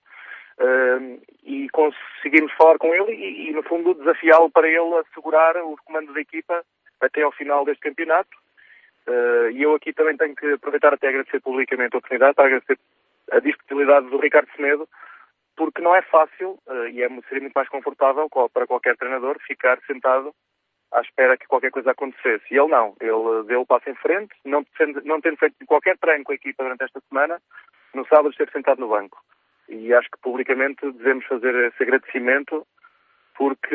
uh, e conseguimos falar com ele e, e no fundo, desafiá-lo para ele assegurar o comando da equipa até ao final deste campeonato. Uh, e eu aqui também tenho que aproveitar até agradecer publicamente a oportunidade, para agradecer a disponibilidade do Ricardo Semedo, porque não é fácil, uh, e é, seria muito mais confortável para qualquer treinador ficar sentado à espera que qualquer coisa acontecesse. E ele não. Ele deu o passo em frente, não, não tendo feito qualquer treino com a equipa durante esta semana, no sábado esteve sentado no banco. E acho que publicamente devemos fazer esse agradecimento, porque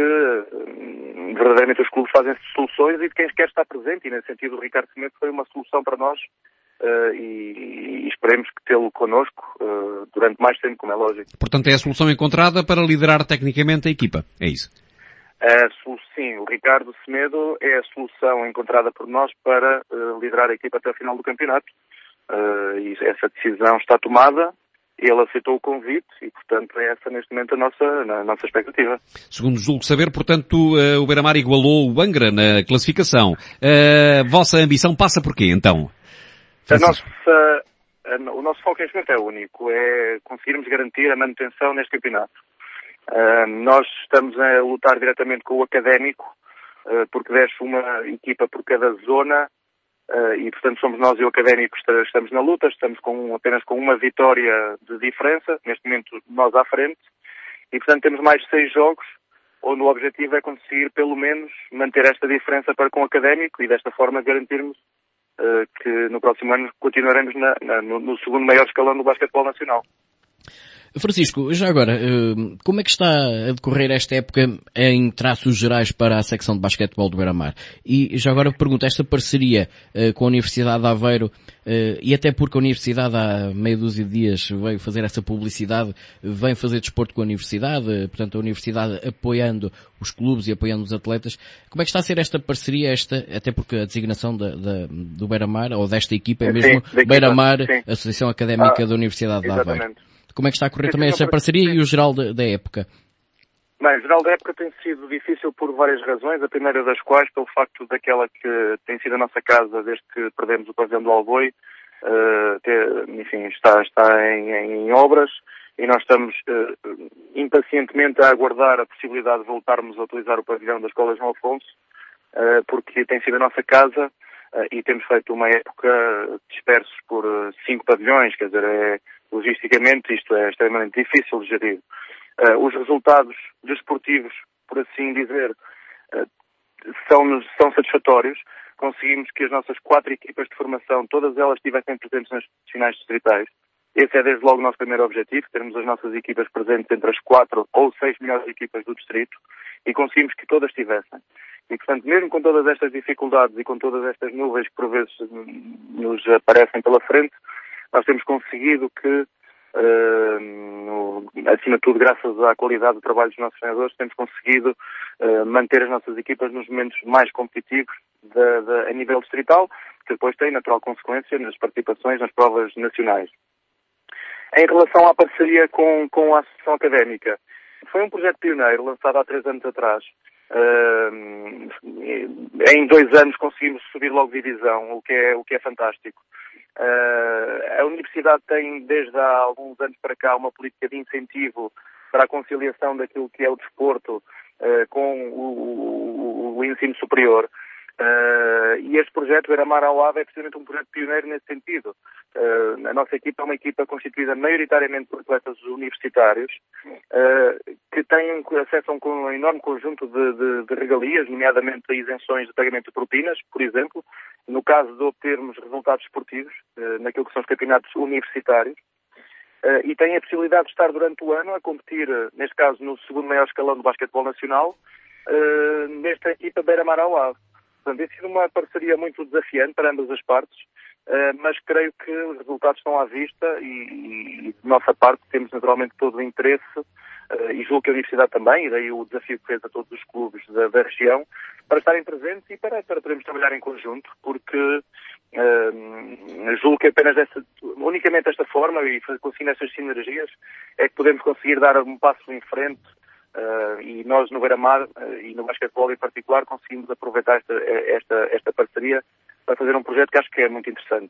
hum, verdadeiramente os clubes fazem soluções e de quem quer estar presente, e nesse sentido o Ricardo Semedo foi uma solução para nós, uh, e, e esperemos que tê-lo connosco uh, durante mais tempo, como é lógico. Portanto, é a solução encontrada para liderar tecnicamente a equipa, é isso? Uh, sim, o Ricardo Semedo é a solução encontrada por nós para uh, liderar a equipa até ao final do campeonato. Uh, e essa decisão está tomada, ele aceitou o convite e, portanto, é essa neste momento a nossa, a nossa expectativa. Segundo julgo saber, portanto, uh, o Beira-Mar igualou o Angra na classificação. A uh, vossa ambição passa por quê, então? A nossa, a, o nosso foco neste momento é único, é conseguirmos garantir a manutenção neste campeonato. Uh, nós estamos a lutar diretamente com o Académico, uh, porque desce uma equipa por cada zona, uh, e portanto somos nós e o Académico que estamos na luta, estamos com, apenas com uma vitória de diferença, neste momento nós à frente, e portanto temos mais seis jogos, onde o objetivo é conseguir pelo menos manter esta diferença para com o Académico e desta forma garantirmos uh, que no próximo ano continuaremos na, na, no, no segundo maior escalão do basquetebol nacional. Francisco, já agora, como é que está a decorrer esta época em traços gerais para a secção de basquetebol do Beira-Mar? E já agora pergunto, esta parceria com a Universidade de Aveiro, e até porque a Universidade há meia dúzia de dias veio fazer essa publicidade, vem fazer desporto com a Universidade, portanto a Universidade apoiando os clubes e apoiando os atletas, como é que está a ser esta parceria, esta, até porque a designação da, da, do Beira-Mar, ou desta equipa, é mesmo Beira-Mar, Associação Académica ah, da Universidade de Aveiro. Exatamente. Como é que está a correr também essa parceria e o geral da, da época? Bem, o geral da época tem sido difícil por várias razões, a primeira das quais pelo facto daquela que tem sido a nossa casa desde que perdemos o pavilhão do Alvoi, uh, ter, enfim, está, está em, em obras e nós estamos uh, impacientemente a aguardar a possibilidade de voltarmos a utilizar o pavilhão da Escola João Afonso, uh, porque tem sido a nossa casa uh, e temos feito uma época dispersos por uh, cinco pavilhões, quer dizer, é logisticamente isto é extremamente difícil de gerir. Uh, os resultados desportivos, por assim dizer, uh, são, são satisfatórios. Conseguimos que as nossas quatro equipas de formação, todas elas estivessem presentes nas finais distritais. Esse é desde logo o nosso primeiro objetivo, termos as nossas equipas presentes entre as quatro ou seis melhores equipas do distrito, e conseguimos que todas estivessem. E, portanto, mesmo com todas estas dificuldades e com todas estas nuvens que por vezes nos aparecem pela frente, nós temos conseguido que, uh, no, acima de tudo, graças à qualidade do trabalho dos nossos treinadores, temos conseguido uh, manter as nossas equipas nos momentos mais competitivos de, de, a nível distrital, que depois tem natural consequência nas participações nas provas nacionais. Em relação à parceria com, com a Associação Académica, foi um projeto pioneiro lançado há três anos atrás. Uh, em dois anos conseguimos subir logo divisão, o que é, o que é fantástico. Uh, a Universidade tem, desde há alguns anos para cá, uma política de incentivo para a conciliação daquilo que é o desporto uh, com o, o, o ensino superior. Uh, e este projeto, Beira-Mar ao Ave, é precisamente um projeto pioneiro nesse sentido. Uh, a nossa equipa é uma equipa constituída maioritariamente por atletas universitários, uh, que têm acesso a um enorme conjunto de, de, de regalias, nomeadamente isenções de pagamento de propinas, por exemplo, no caso de obtermos resultados esportivos, uh, naquilo que são os campeonatos universitários, uh, e têm a possibilidade de estar durante o ano a competir, uh, neste caso, no segundo maior escalão do basquetebol nacional, uh, nesta equipa Beira-Mar ao Ave. Portanto, tem sido uma parceria muito desafiante para ambas as partes, uh, mas creio que os resultados estão à vista e, e de nossa parte temos naturalmente todo o interesse, uh, e julgo que a Universidade também, e daí o desafio que fez a todos os clubes da, da região, para estarem presentes e para, para podermos trabalhar em conjunto, porque uh, julgo que apenas essa, unicamente esta forma e conseguindo essas sinergias é que podemos conseguir dar um passo em frente uh, e nós no Beira-Mar uh, e no basquetebol em particular conseguimos aproveitar esta, esta, esta parceria para fazer um projeto que acho que é muito interessante.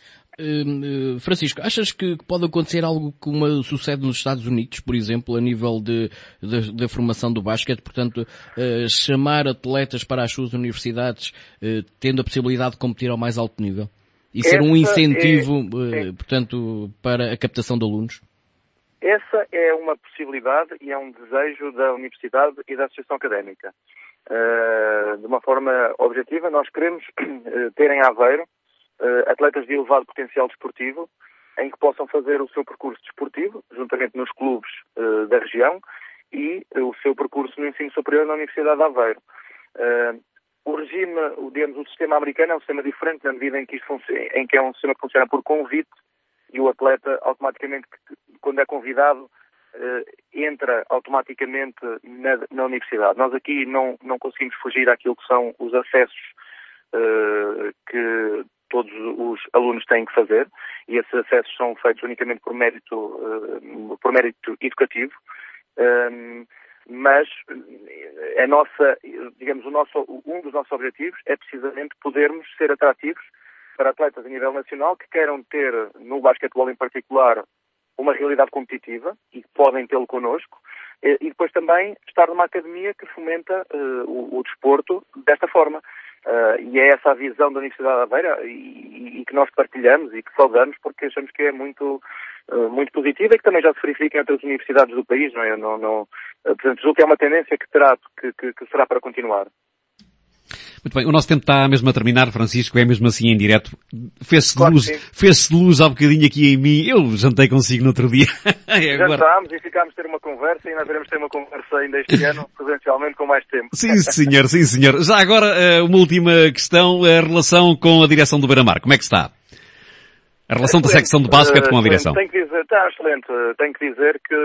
Uh, Francisco, achas que pode acontecer algo como sucede nos Estados Unidos, por exemplo, a nível de, de, de formação do basquete, portanto, uh, chamar atletas para as suas universidades, uh, tendo a possibilidade de competir ao mais alto nível? E ser um incentivo, é, uh, portanto, para a captação de alunos? Essa é uma possibilidade e é um desejo da Universidade e da Associação Académica. Uh, de uma forma objetiva, nós queremos uh, ter em Aveiro uh, atletas de elevado potencial desportivo, em que possam fazer o seu percurso desportivo, juntamente nos clubes uh, da região, e uh, o seu percurso no ensino superior na Universidade de Aveiro. Uh, o regime, o, digamos, o sistema americano é um sistema diferente, na medida em que, isto em que é um sistema que funciona por convite, e o atleta, automaticamente, quando é convidado, Uh, entra automaticamente na, na universidade. Nós aqui não, não conseguimos fugir àquilo que são os acessos uh, que todos os alunos têm que fazer, e esses acessos são feitos unicamente por mérito, uh, por mérito educativo, um, mas a nossa, digamos, o nosso, um dos nossos objetivos é precisamente podermos ser atrativos para atletas a nível nacional que queiram ter, no basquetebol em particular, uma realidade competitiva e que podem tê-lo connosco, e depois também estar numa academia que fomenta uh, o, o desporto desta forma. Uh, e é essa a visão da Universidade de Aveiro e, e, e que nós partilhamos e que saudamos porque achamos que é muito, uh, muito positiva e que também já se verifica em outras universidades do país, não é? Não, não, uh, portanto, julgo que é uma tendência que, terá, que, que, que será para continuar. Muito bem, o nosso tempo está mesmo a terminar, Francisco, é mesmo assim em direto. Fez-se claro luz, fez-se luz há bocadinho aqui em mim, eu jantei consigo no outro dia. Agora... Jantámos e ficámos a ter uma conversa e nós iremos ter uma conversa ainda este ano, presencialmente, com mais tempo. Sim, senhor, sim, senhor. Já agora, uma última questão, a relação com a direção do Beira-Mar, como é que está? A relação excelente. Da secção de basquete com a direção. Tenho que dizer, está excelente, tenho que dizer que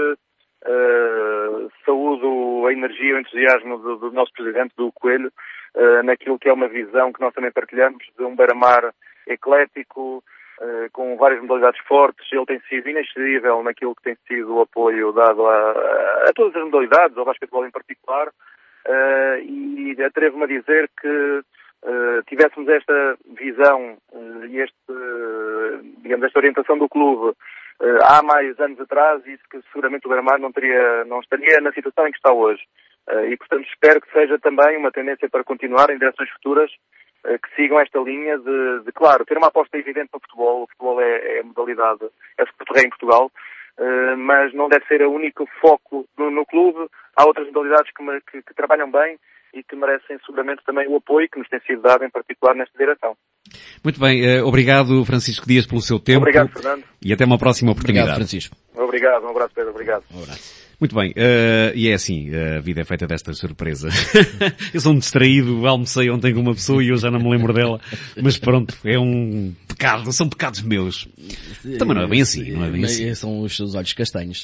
uh, saúdo a energia e o entusiasmo do, do nosso presidente, do Coelho, Uh, naquilo que é uma visão que nós também partilhamos de um Beira-Mar eclético, uh, com várias modalidades fortes. Ele tem sido inexcedível naquilo que tem sido o apoio dado a, a todas as modalidades, ao basquetebol em particular, uh, e atrevo-me a dizer que uh, tivéssemos esta visão uh, e este, uh, digamos, esta orientação do clube uh, há mais anos atrás, isso que seguramente o Beira-Mar não teria, não estaria na situação em que está hoje. Uh, e, portanto, espero que seja também uma tendência para continuar em direções futuras uh, que sigam esta linha de, de, claro, ter uma aposta evidente no futebol. O futebol é, é a modalidade, é o rei em Portugal, uh, mas não deve ser o único foco no, no clube. Há outras modalidades que, que, que trabalham bem e que merecem seguramente também o apoio que nos tem sido dado, em particular, nesta direção. Muito bem, uh, obrigado, Francisco Dias, pelo seu tempo. Obrigado, Fernando. E até uma próxima oportunidade. Obrigado, Francisco. Obrigado, um abraço, Pedro, obrigado. Um abraço. Muito bem, uh, e é assim, a vida é feita destas surpresas. Eu sou um distraído, almocei ontem com uma pessoa e eu já não me lembro dela, mas pronto, é um pecado, são pecados meus. Também não é bem assim, não é bem assim. São os seus olhos castanhos.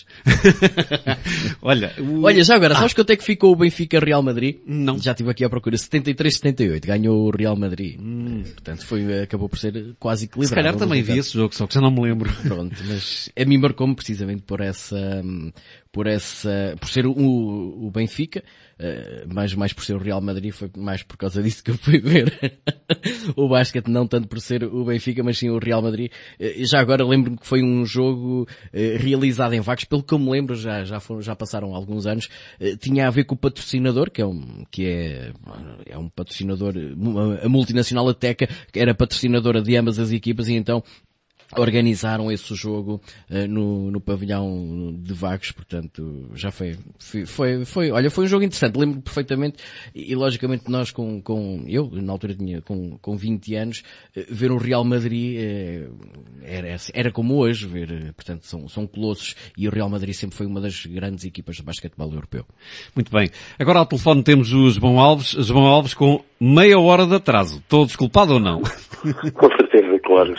Olha, o... Olha, já agora, sabes ah. quanto é que ficou o Benfica Real Madrid? Não. Já estive aqui à procura, setenta e três a setenta e oito, ganhou o Real Madrid. Hum. Portanto, foi, acabou por ser quase equilibrado. Se calhar também vi esse jogo, só que já não me lembro. Pronto, mas a mim marcou-me precisamente por essa... por essa, por ser o, o Benfica, uh, mais, mais por ser o Real Madrid, foi mais por causa disso que eu fui ver o basquete, não tanto por ser o Benfica, mas sim o Real Madrid. Uh, já agora lembro-me que foi um jogo uh, realizado em Vagos, pelo que eu me lembro, já, já, foram, já passaram alguns anos, uh, tinha a ver com o patrocinador, que é um, que é, é um patrocinador, a multinacional Ateca, que era patrocinadora de ambas as equipas, e então organizaram esse jogo uh, no, no pavilhão de Vagos, portanto, já foi, foi, foi, foi, olha, foi um jogo interessante, lembro perfeitamente, e, e logicamente nós com, com, eu, na altura tinha com, com vinte anos, uh, ver o Real Madrid, uh, era, era como hoje, ver, uh, portanto, são, são colossos, e o Real Madrid sempre foi uma das grandes equipas de basquetebol europeu. Muito bem. Agora ao telefone temos o João Alves, João Alves com meia hora de atraso. Estou desculpado ou não? Com certeza, claro.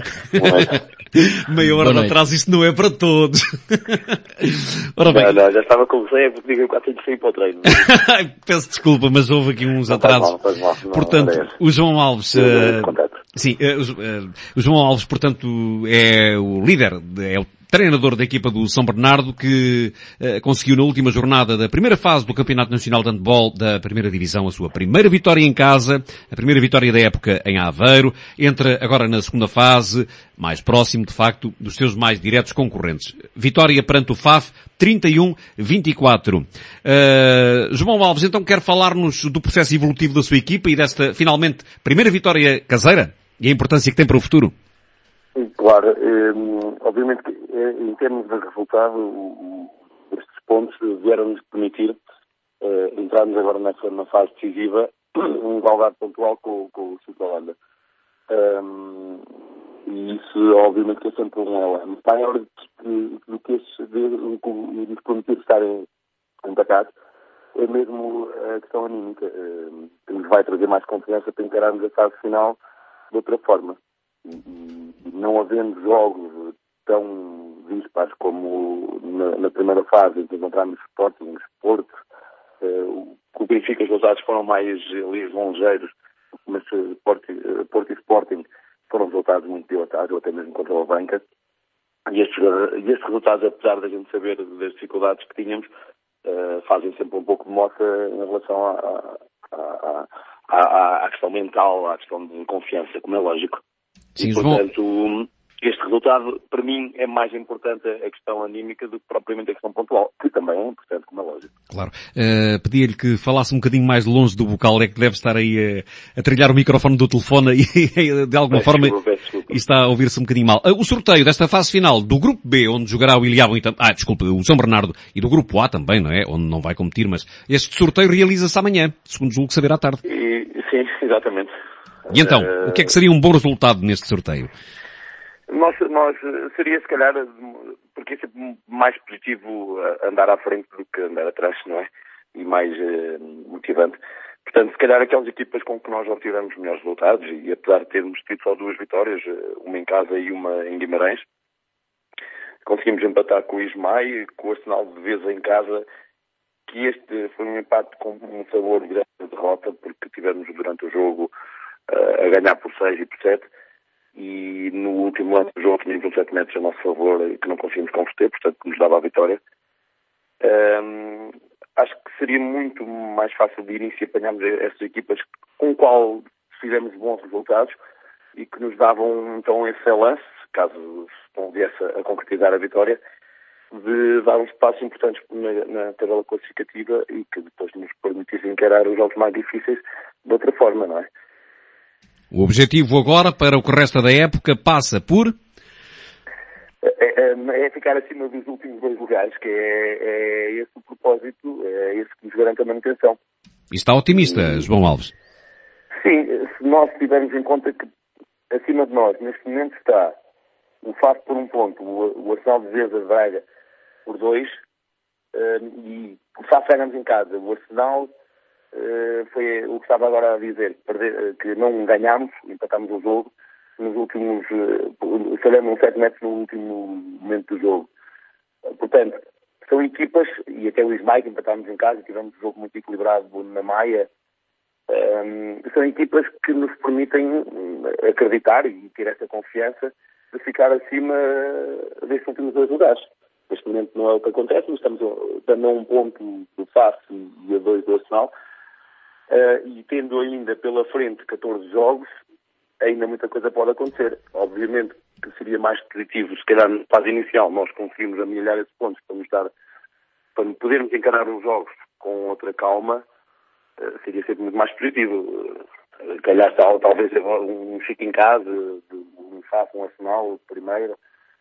Meia hora de atraso, isto não é para todos. Ora bem. Não, não, já estava com você, porque digo que tenho de sair para o treino. Peço desculpa, mas houve aqui uns não atrasos. Faz mal, faz mal. Não, portanto, não é o João Alves, uh, Sim, uh, uh, o João Alves, portanto, é o líder, é o treinador da equipa do São Bernardo que uh, conseguiu na última jornada da primeira fase do Campeonato Nacional de Handball da primeira divisão a sua primeira vitória em casa, a primeira vitória da época em Aveiro, entra agora na segunda fase, mais próximo de facto dos seus mais diretos concorrentes. Vitória perante o F A F, trinta e um a vinte e quatro. Uh, João Alves, então quer falar-nos do processo evolutivo da sua equipa e desta finalmente primeira vitória caseira e a importância que tem para o futuro? Claro, eh, obviamente que eh, em termos de resultado, o, o, estes pontos vieram-nos permitir eh, entrarmos agora nessa, na fase decisiva, um igualdade pontual com, com o Sul da Holanda. Um, e isso obviamente que é sempre um elan maior do que, do que esse de, de nos permitir estar empatados, é mesmo a questão anímica, eh, que nos vai trazer mais confiança para encararmos a fase final de outra forma. E, não havendo jogos tão dispares como na, na primeira fase, em que encontramos Sporting, Porto, uh, o Benfica, os resultados foram mais lisonjeiros, mas uh, Porto, uh, Porto e Sporting foram resultados muito dilatados, ou até mesmo contra o Banca. E estes, uh, e estes resultados, apesar da gente saber das dificuldades que tínhamos, uh, fazem sempre um pouco de moça em relação à, à, à, à questão mental, à questão de confiança, como é lógico. Sim, e, portanto, este resultado, para mim, é mais importante a questão anímica do que propriamente a questão pontual, que também é importante, como é lógico. Claro. Uh, pedia-lhe que falasse um bocadinho mais longe do bocal, é que deve estar aí a, a trilhar o microfone do telefone e, de alguma peço forma, desculpa, peço desculpa. E está a ouvir-se um bocadinho mal. Uh, o sorteio desta fase final do Grupo B, onde jogará o Ilhavo, ah, desculpe, o São Bernardo, e do Grupo A também, não é? Onde não vai competir, mas este sorteio realiza-se amanhã, segundo julgo saber à tarde. E, sim, exatamente. E então, uh... o que é que seria um bom resultado neste sorteio? Nós, nós, seria se calhar, porque é sempre mais positivo andar à frente do que andar atrás, não é? E mais uh, motivante. Portanto, se calhar aquelas equipas com que nós obtivemos melhores resultados, e apesar de termos tido só duas vitórias, uma em casa e uma em Guimarães, conseguimos empatar com o Ismael, com o Arsenal de Veza em casa, que este foi um empate com um sabor grande de derrota, porque tivemos durante o jogo uh, a ganhar por seis e por sete, e no último lance do jogo tínhamos uns sete metros a nosso favor que não conseguimos converter, portanto nos dava a vitória. Um, acho que seria muito mais fácil de início apanharmos essas equipas com o qual fizemos bons resultados e que nos davam então esse lance, caso não viesse a concretizar a vitória, de dar uns passos importantes na, na tabela classificativa e que depois nos permitissem encarar os jogos mais difíceis de outra forma, não é? O objetivo agora, para o que resta da época, passa por? É, é, é ficar acima dos últimos dois lugares, que é, é esse o propósito, é esse que nos garante a manutenção. E está otimista, e, João Alves? Sim, se nós tivermos em conta que acima de nós, neste momento, está o F A F por um ponto, o, o Arsenal de Veza de Braga por dois, um, e o F A F ganhamos em casa, o Arsenal... Uh, foi o que estava agora a dizer, perder, que não ganhámos, empatámos o jogo, nos últimos, uh, falhando uns sete metros no último momento do jogo. Uh, portanto, são equipas, e até o Ismael que empatámos em casa, tivemos um jogo muito equilibrado na Maia, um, são equipas que nos permitem acreditar e ter essa confiança de ficar acima destes últimos dois lugares. Neste momento não é o que acontece, mas estamos dando a um ponto do F A F e a dois do Arsenal. Uh, e tendo ainda pela frente catorze jogos, ainda muita coisa pode acontecer. Obviamente que seria mais positivo, se calhar na fase inicial nós conseguimos amelhar esses pontos para nos dar, para podermos encarar os jogos com outra calma, uh, seria sempre muito mais positivo. Uh, calhar tal, talvez um Chico em casa, um F A F, um Arsenal, primeiro.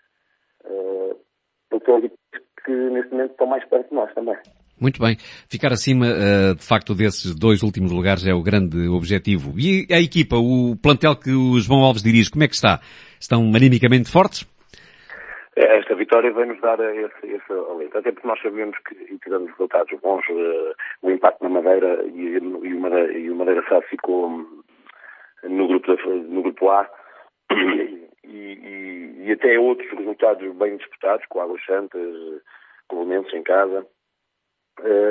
Uh, Estou a dizer que neste momento estão mais perto de nós também. Muito bem. Ficar acima, uh, de facto, desses dois últimos lugares é o grande objetivo. E a equipa, o plantel que o João Alves dirige, como é que está? Estão animicamente fortes? Esta vitória vai nos dar esse, esse alento. Até porque nós sabemos que, e tivemos resultados bons, uh, o impacto na Madeira e, e, o, Madeira, e o Madeira S A ficou no grupo, da, no grupo A. E, e, e até outros resultados bem disputados, com Águas Santas, com o Mendes em casa.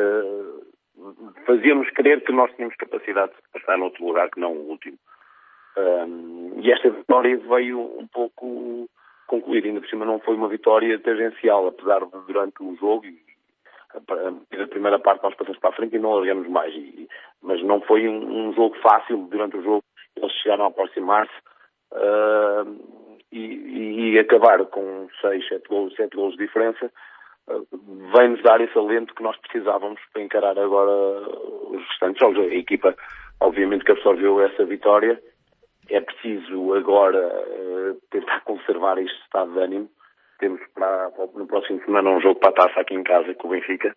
Uh, fazíamos crer que nós tínhamos capacidade para estar noutro lugar que não o último. Um, e esta vitória veio um pouco concluir, ainda por cima não foi uma vitória tangencial, apesar de durante o jogo, e a, a primeira parte nós passamos para a frente e não largamos mais, e, mas não foi um, um jogo fácil durante o jogo, eles chegaram a aproximar-se uh, e, e acabar com seis, sete golos, sete golos de diferença, uh, vem-nos dar esse alento que nós precisávamos para encarar agora os restantes jogos. A equipa obviamente que absorveu essa vitória. É preciso agora uh, tentar conservar este estado de ânimo. Temos para, para no próximo semana um jogo para a taça aqui em casa com o Benfica.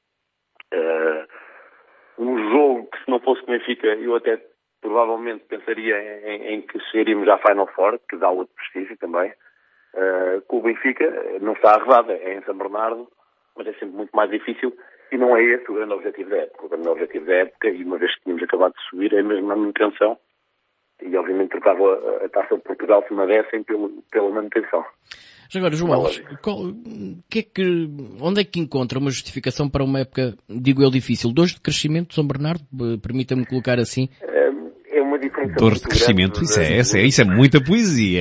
Uh, um jogo que, se não fosse com o Benfica, eu até provavelmente pensaria em, em que chegaríamos à Final Four, que dá outro prestígio também. Uh, com o Benfica não está arredada, é em São Bernardo, mas é sempre muito mais difícil e não é esse o grande objetivo da época. O grande objetivo da época, e uma vez que tínhamos acabado de subir, é mesmo a manutenção. E obviamente trocava a, a taça de Portugal se me dessem pela, pela manutenção. Já agora, João Alves, qual, que é que, onde é que encontra uma justificação para uma época, digo eu, difícil? Dores de crescimento, São Bernardo? Permita-me colocar assim. É, é uma diferença. Dores de crescimento, isso é, isso é, isso é muita poesia.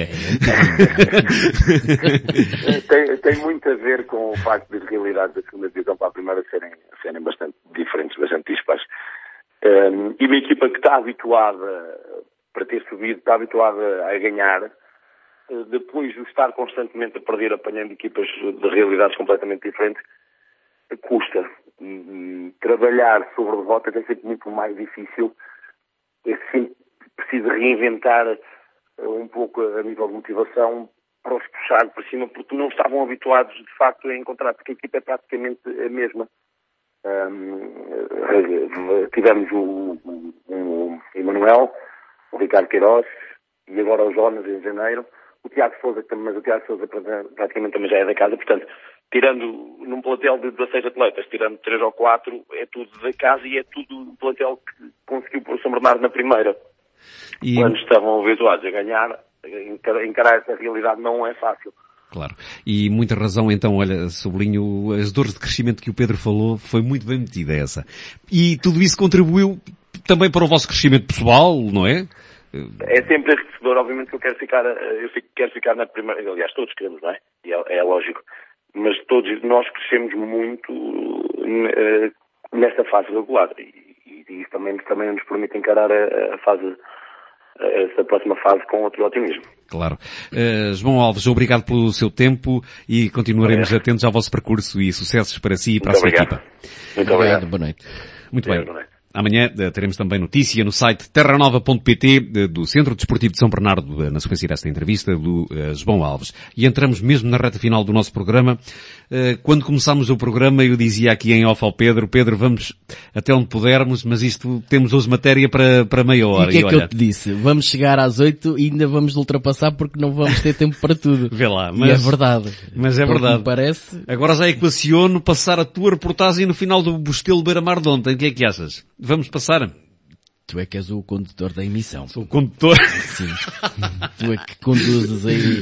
tem, tem muito a ver com o facto de as realidades da segunda divisão para a primeira serem, serem bastante diferentes, bastante dispares. Um, e uma equipa que está habituada, para ter subido, está habituada a ganhar, depois de estar constantemente a perder, apanhando equipas de realidades completamente diferentes, custa. E trabalhar sobre derrotas é sempre muito mais difícil. É sempre preciso reinventar um pouco a nível de motivação para os puxar para cima, porque não estavam habituados, de facto, a encontrar, porque a equipa é praticamente a mesma. Um, tivemos o, o, o Emanuel, o Ricardo Queiroz e agora o Jonas em janeiro. O Tiago Sousa, mas o Tiago Sousa praticamente também já é da casa, portanto, tirando num plantel de dezasseis atletas, tirando três ou quatro, é tudo da casa e é tudo o plantel que conseguiu pôr o São Bernardo na primeira. E... Quando estavam habituados a ganhar, encarar essa realidade não é fácil. Claro. E muita razão, então, olha, sublinho as dores de crescimento que o Pedro falou, foi muito bem metida essa. E tudo isso contribuiu também para o vosso crescimento pessoal, não é? É sempre enriquecedor, obviamente que eu quero ficar, eu quero ficar na primeira, aliás todos queremos, não é? E é, é lógico, mas todos nós crescemos muito uh, nesta fase regular e, e isso também, também nos permite encarar a, a fase, essa próxima fase com outro otimismo. Claro. Uh, João Alves, obrigado pelo seu tempo e continuaremos é. atentos ao vosso percurso e sucessos para si e para muito a sua obrigado. equipa. Muito obrigado. Boa noite. Muito bem. Boa noite. Amanhã teremos também notícia no site terra nova ponto pt do Centro Desportivo de São Bernardo, na sequência desta entrevista do uh, João Alves. E entramos mesmo na reta final do nosso programa. Uh, quando começámos o programa eu dizia aqui em off ao Pedro, Pedro, vamos até onde pudermos, mas isto temos hoje matéria para, para meia hora. E o que é e, que olha... eu te disse? Vamos chegar às oito e ainda vamos ultrapassar porque não vamos ter tempo para tudo. Vê lá, mas... E é verdade. Mas é verdade. Me parece... Agora já equaciono passar a tua reportagem no final do Bostelo Beira-Mar de ontem. O que é que achas? Vamos passar? Tu é que és o condutor da emissão. Sou o condutor? Sim. Tu é que conduzes aí.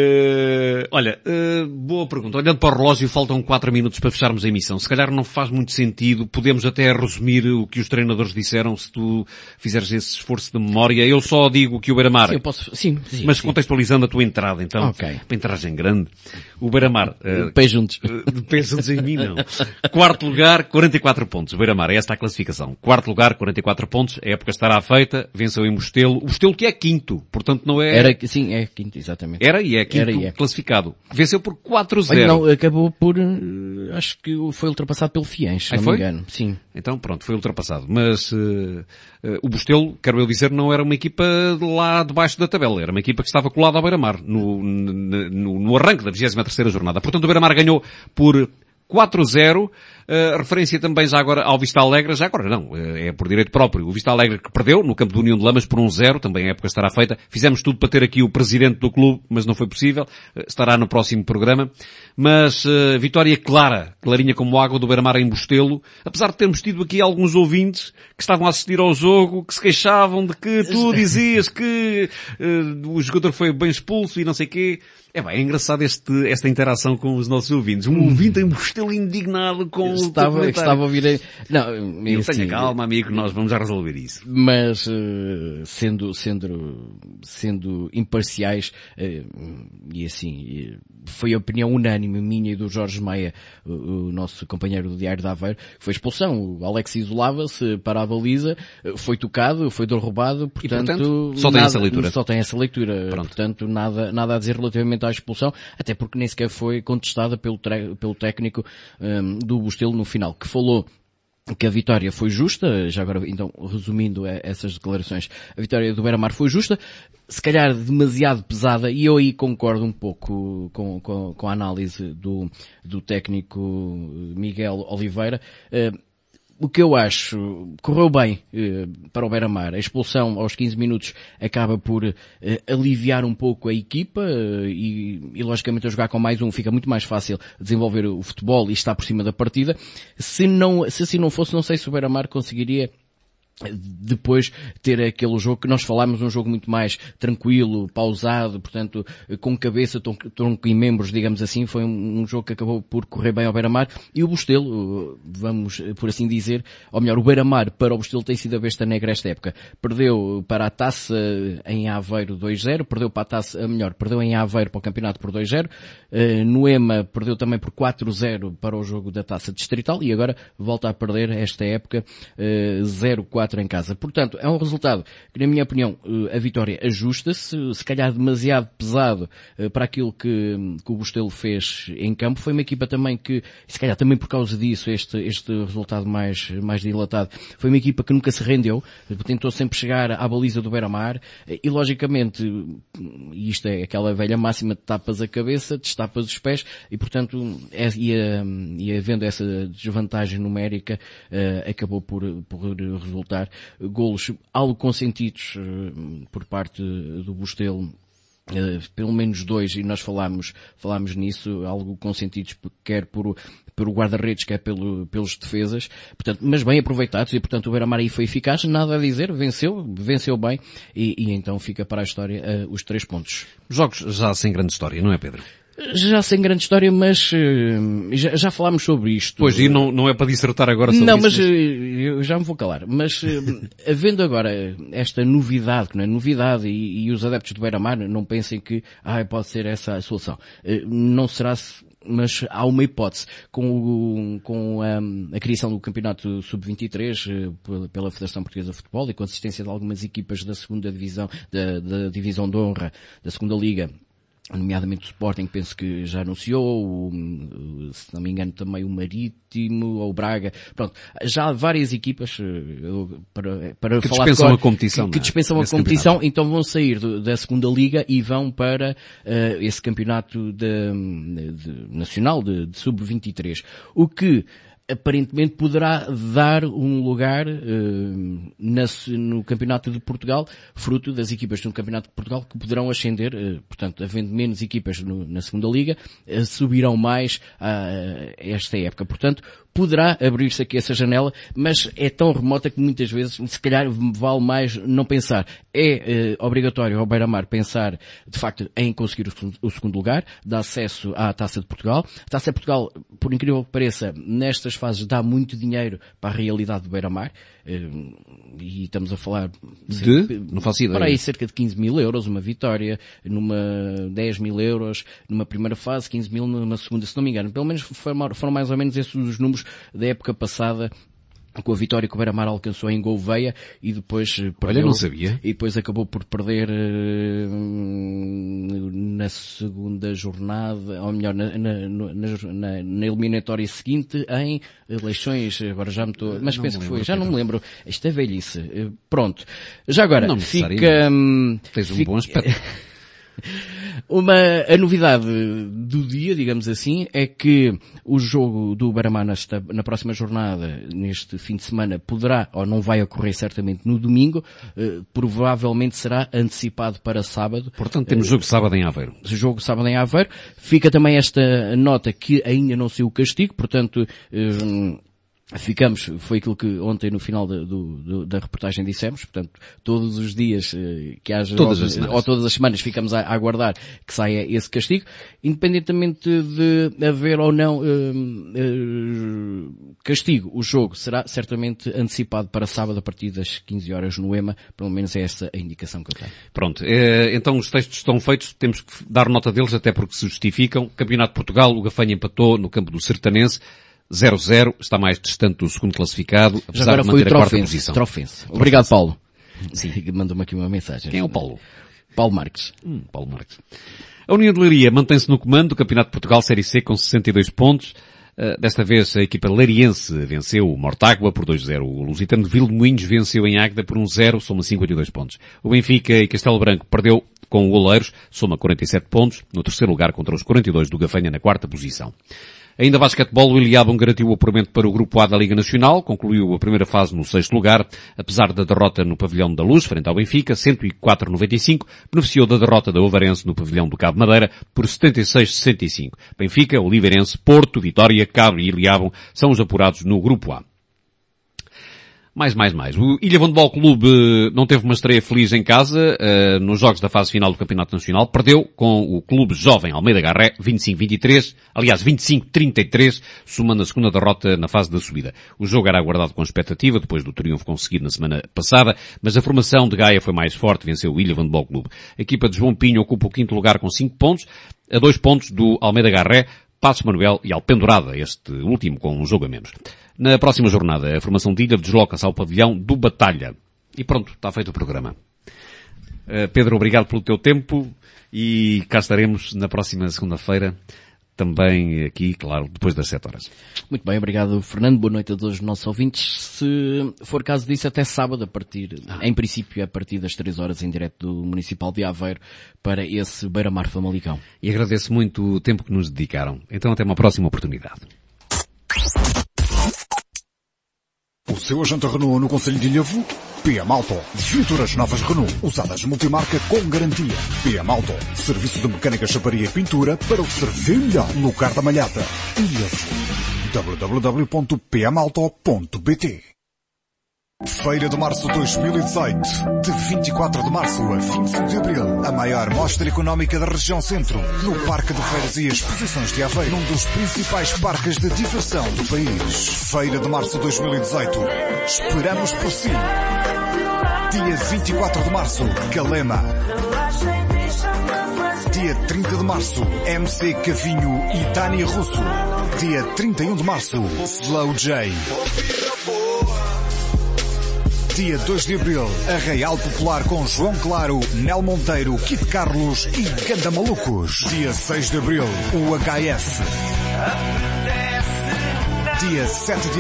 Uh, olha, uh, boa pergunta. Olhando para o relógio, faltam quatro minutos para fecharmos a emissão. Se calhar não faz muito sentido. Podemos até resumir o que os treinadores disseram se tu fizeres esse esforço de memória. Eu só digo que o Beira-Mar... Sim, eu posso... Sim, sim. Mas sim. contextualizando a tua entrada, então. Ok. Para entragem grande. O Beira-Mar... Uh, pé juntos. Uh, pé juntos em mim, não. Quarto lugar, quarenta e quatro pontos. O Beira-Mar, esta é a classificação. Quarto lugar, quarenta e quatro pontos. A época estará feita. Venceu em Mostelo. O Mostelo que é quinto, portanto não é... Era, sim, é quinto, exatamente. Era e é quinto Era, e é. classificado. Venceu por quatro a zero. Olha, não, acabou por, acho que foi ultrapassado pelo Fiens, se ah, não foi? me engano. Sim. Então pronto, foi ultrapassado. Mas uh, uh, o Mostelo, quero eu dizer, não era uma equipa lá debaixo da tabela. Era uma equipa que estava colada ao Beira-Mar no, no, no arranque da vigésima terceira jornada. Portanto o Beira-Mar ganhou por quatro a zero, uh, referência também já agora ao Vista Alegre, já agora não, uh, é por direito próprio. O Vista Alegre que perdeu no campo do União de Lamas por um zero, também a época estará feita. Fizemos tudo para ter aqui o presidente do clube, mas não foi possível, uh, estará no próximo programa. Mas uh, vitória clara, clarinha como água do Beira-Mar em Mostelo, apesar de termos tido aqui alguns ouvintes que estavam a assistir ao jogo, que se queixavam de que tu dizias que uh, o jogador foi bem expulso e não sei o quê. É bem, é engraçado este, esta interação com os nossos ouvintes. Um ouvinte em Mostelo Bustelo indignado com estava, o estava a ouvir a... Não, eu assim, tenha calma, amigo, nós vamos já resolver isso. Mas, uh, sendo, sendo, sendo imparciais, uh, e assim, foi a opinião unânime minha e do Jorge Maia, o, o nosso companheiro do Diário de Aveiro, foi expulsão. O Alex isolava-se para a baliza, foi tocado, foi derrubado, portanto, e, portanto só tem nada, essa leitura. Só tem essa leitura. Pronto. Portanto, nada, nada a dizer relativamente à expulsão, até porque nem sequer foi contestada pelo, pelo técnico um, do Bustelo no final, que falou que a vitória foi justa. Já agora, então, resumindo essas declarações, a vitória do Beira-Mar foi justa, se calhar demasiado pesada, e eu aí concordo um pouco com, com, com a análise do, do técnico Miguel Oliveira. Uh, O que eu acho, correu bem eh, para o Beira-Mar. A expulsão aos quinze minutos acaba por eh, aliviar um pouco a equipa eh, e, e logicamente a jogar com mais um fica muito mais fácil desenvolver o futebol e estar por cima da partida. Se não, se assim não fosse, não sei se o Beira-Mar conseguiria depois ter aquele jogo que nós falámos, um jogo muito mais tranquilo, pausado, portanto, com cabeça, tronco e membros, digamos assim. Foi um, um jogo que acabou por correr bem ao Beira-Mar, e o Bustelo, vamos por assim dizer, ou melhor, o Beira-Mar para o Bustelo tem sido a besta negra esta época. Perdeu para a Taça em Aveiro dois zero, perdeu para a Taça, melhor, perdeu em Aveiro para o campeonato por dois zero, uh, no EMA perdeu também por quatro zero para o jogo da Taça Distrital, e agora volta a perder esta época uh, zero quatro em casa. Portanto, é um resultado que, na minha opinião, a vitória ajusta-se, se calhar demasiado pesado para aquilo que, que o Bustelo fez em campo. Foi uma equipa também que, se calhar também por causa disso, este, este resultado mais, mais dilatado, foi uma equipa que nunca se rendeu, tentou sempre chegar à baliza do Beira-Mar, e logicamente, e isto é aquela velha máxima, de tapas a cabeça, destapas os pés, e portanto, é, e, e havendo essa desvantagem numérica, acabou por, por resultar golos algo consentidos uh, por parte do Bustelo, uh, pelo menos dois, e nós falámos, falámos nisso, algo consentidos quer por, por o guarda-redes, quer pelo, pelos defesas, portanto, mas bem aproveitados, e portanto o Beira-Mar aí foi eficaz, nada a dizer, venceu, venceu bem, e, e então fica para a história uh, os três pontos. Jogos já sem grande história, não é, Pedro? Já sem grande história, mas uh, já, já falámos sobre isto. Pois, e não, não é para dissertar agora sobre não, isso. Não, mas uh, eu já me vou calar. Mas uh, havendo agora esta novidade, que não é novidade, e, e os adeptos do Beira-Mar não pensem que ah, pode ser essa a solução. Uh, não será, mas há uma hipótese. Com, o, com a, a criação do campeonato sub vinte e três uh, pela Federação Portuguesa de Futebol, e com a assistência de algumas equipas da segunda divisão, da, da divisão de honra, da segunda liga, nomeadamente o Sporting, penso que já anunciou, o, se não me engano também o Marítimo ou o Braga, pronto, já há várias equipas para, para que falar dispensam de cor, a competição, que, que dispensam a competição, campeonato. Então vão sair do, da segunda liga e vão para uh, esse campeonato de, de, nacional de, de sub vinte e três, o que aparentemente poderá dar um lugar uh, na, no Campeonato de Portugal, fruto das equipas do Campeonato de Portugal que poderão ascender, uh, portanto, havendo menos equipas no, na segunda liga, uh, subirão mais a, a esta época. Portanto, poderá abrir-se aqui essa janela, mas é tão remota que muitas vezes, se calhar, vale mais não pensar. É eh, obrigatório ao Beira-Mar pensar, de facto, em conseguir o, o segundo lugar, dá acesso à Taça de Portugal. A Taça de Portugal, por incrível que pareça, nestas fases dá muito dinheiro para a realidade do Beira-Mar, eh, e estamos a falar de, não faço ideia, para aí cerca de quinze mil euros, uma vitória, numa dez mil euros, numa primeira fase, quinze mil numa segunda, se não me engano. Pelo menos foram, foram mais ou menos esses os números da época passada, com a vitória que o Beira-Mar alcançou em Gouveia, e depois perdeu. Olha, não sabia. E depois acabou por perder uh, na segunda jornada, ou melhor, na, na, na, na eliminatória seguinte, em eleições, agora já me estou, mas não penso que foi, já não me lembro. Isto é velhice. Uh, pronto. Já agora, não fica... Um, Tens um fica, bom aspecto. Uma, a novidade do dia, digamos assim, é que o jogo do Beira-Mar nesta, na próxima jornada, neste fim de semana, poderá, ou não vai ocorrer certamente no domingo, eh, provavelmente será antecipado para sábado. Portanto, temos jogo sábado em Aveiro. Jogo sábado em Aveiro. Fica também esta nota que ainda não saiu o castigo, portanto, eh, Ficamos, foi aquilo que ontem no final da, do, do, da reportagem dissemos, portanto, todos os dias eh, que haja, todas ou, as ou todas as semanas ficamos a, a aguardar que saia esse castigo, independentemente de haver ou não eh, eh, castigo, o jogo será certamente antecipado para sábado a partir das quinze horas no EMA, pelo menos é esta a indicação que eu tenho. Pronto, eh, então os textos estão feitos, temos que dar nota deles até porque se justificam. Campeonato de Portugal, o Gafanha empatou no campo do Sertanense, zero a zero, está mais distante do segundo classificado, apesar agora de manter foi o a quarta posição. Trofense. Obrigado, Paulo. Sim, mandou-me aqui uma mensagem. Quem é o Paulo? Paulo Marques. Hum, Paulo Marques. A União de Leiria mantém-se no comando do Campeonato de Portugal Série C com sessenta e dois pontos. Uh, desta vez a equipa lariense venceu o Mortágua por dois a zero. O Lusitano de Vilmoinhos venceu em Águeda por um a zero, soma cinquenta e dois pontos. O Benfica e Castelo Branco perdeu com o Oleiros, soma quarenta e sete pontos, no terceiro lugar contra os quarenta e dois do Gafanha na quarta posição. Ainda basquetebol, o Iliabum garantiu o apuramento para o Grupo A da Liga Nacional, concluiu a primeira fase no sexto lugar, apesar da derrota no Pavilhão da Luz, frente ao Benfica, cento e quatro a noventa e cinco, beneficiou da derrota da Ovarense no Pavilhão do Cabo Madeira por setenta e seis a sessenta e cinco. Benfica, Oliveirense, Porto, Vitória, Cabo e Iliabum são os apurados no Grupo A. Mais, mais, mais. O Ilha Handball Clube não teve uma estreia feliz em casa, uh, nos jogos da fase final do Campeonato Nacional. Perdeu com o Clube Jovem Almeida Garré, vinte e cinco a vinte e três, aliás, vinte e cinco a trinta e três, somando a segunda derrota na fase da subida. O jogo era aguardado com expectativa, depois do triunfo conseguido na semana passada, mas a formação de Gaia foi mais forte, venceu o Ilha Handball Clube. A equipa de João Pinho ocupa o quinto lugar com cinco pontos, a dois pontos do Almeida Garré, Passos Manuel e Alpendurada, este último com um jogo a menos. Na próxima jornada, a formação de Ilha desloca-se ao pavilhão do Batalha. E pronto, está feito o programa. Uh, Pedro, obrigado pelo teu tempo e cá estaremos na próxima segunda-feira, também aqui, claro, depois das sete horas. Muito bem, obrigado Fernando, boa noite a todos os nossos ouvintes. Se for caso disso, até sábado, a partir, ah. em princípio, a partir das três horas em direto do Municipal de Aveiro para esse Beira-Mar Famalicão. E agradeço muito o tempo que nos dedicaram. Então até uma próxima oportunidade. O seu agente Renault no Concelho de Ilhavo? P M Auto. Viaturas novas Renault, usadas multimarca com garantia. P M Auto. Serviço de mecânica, chaparia e pintura para o servir melhor no Lugar da Malhata. Ilhavo. w w w ponto p m auto ponto b t. Feira de Março dois mil e dezoito. De vinte e quatro de março a vinte e cinco de abril. A maior mostra económica da região centro. No Parque de Feiras e Exposições de Aveiro. Num dos principais parques de diversão do país. Feira de Março dois mil e dezoito. Esperamos por si. Dia vinte e quatro de março. Calema. Dia trinta de março. M C Cavinho e Tânia Russo. Dia trinta e um de março. Slow J. Dia dois de abril, Arraial Popular com João Claro, Nel Monteiro, Kit Carlos e Ganda Malucos. Dia seis de abril, o H F. Dia sete de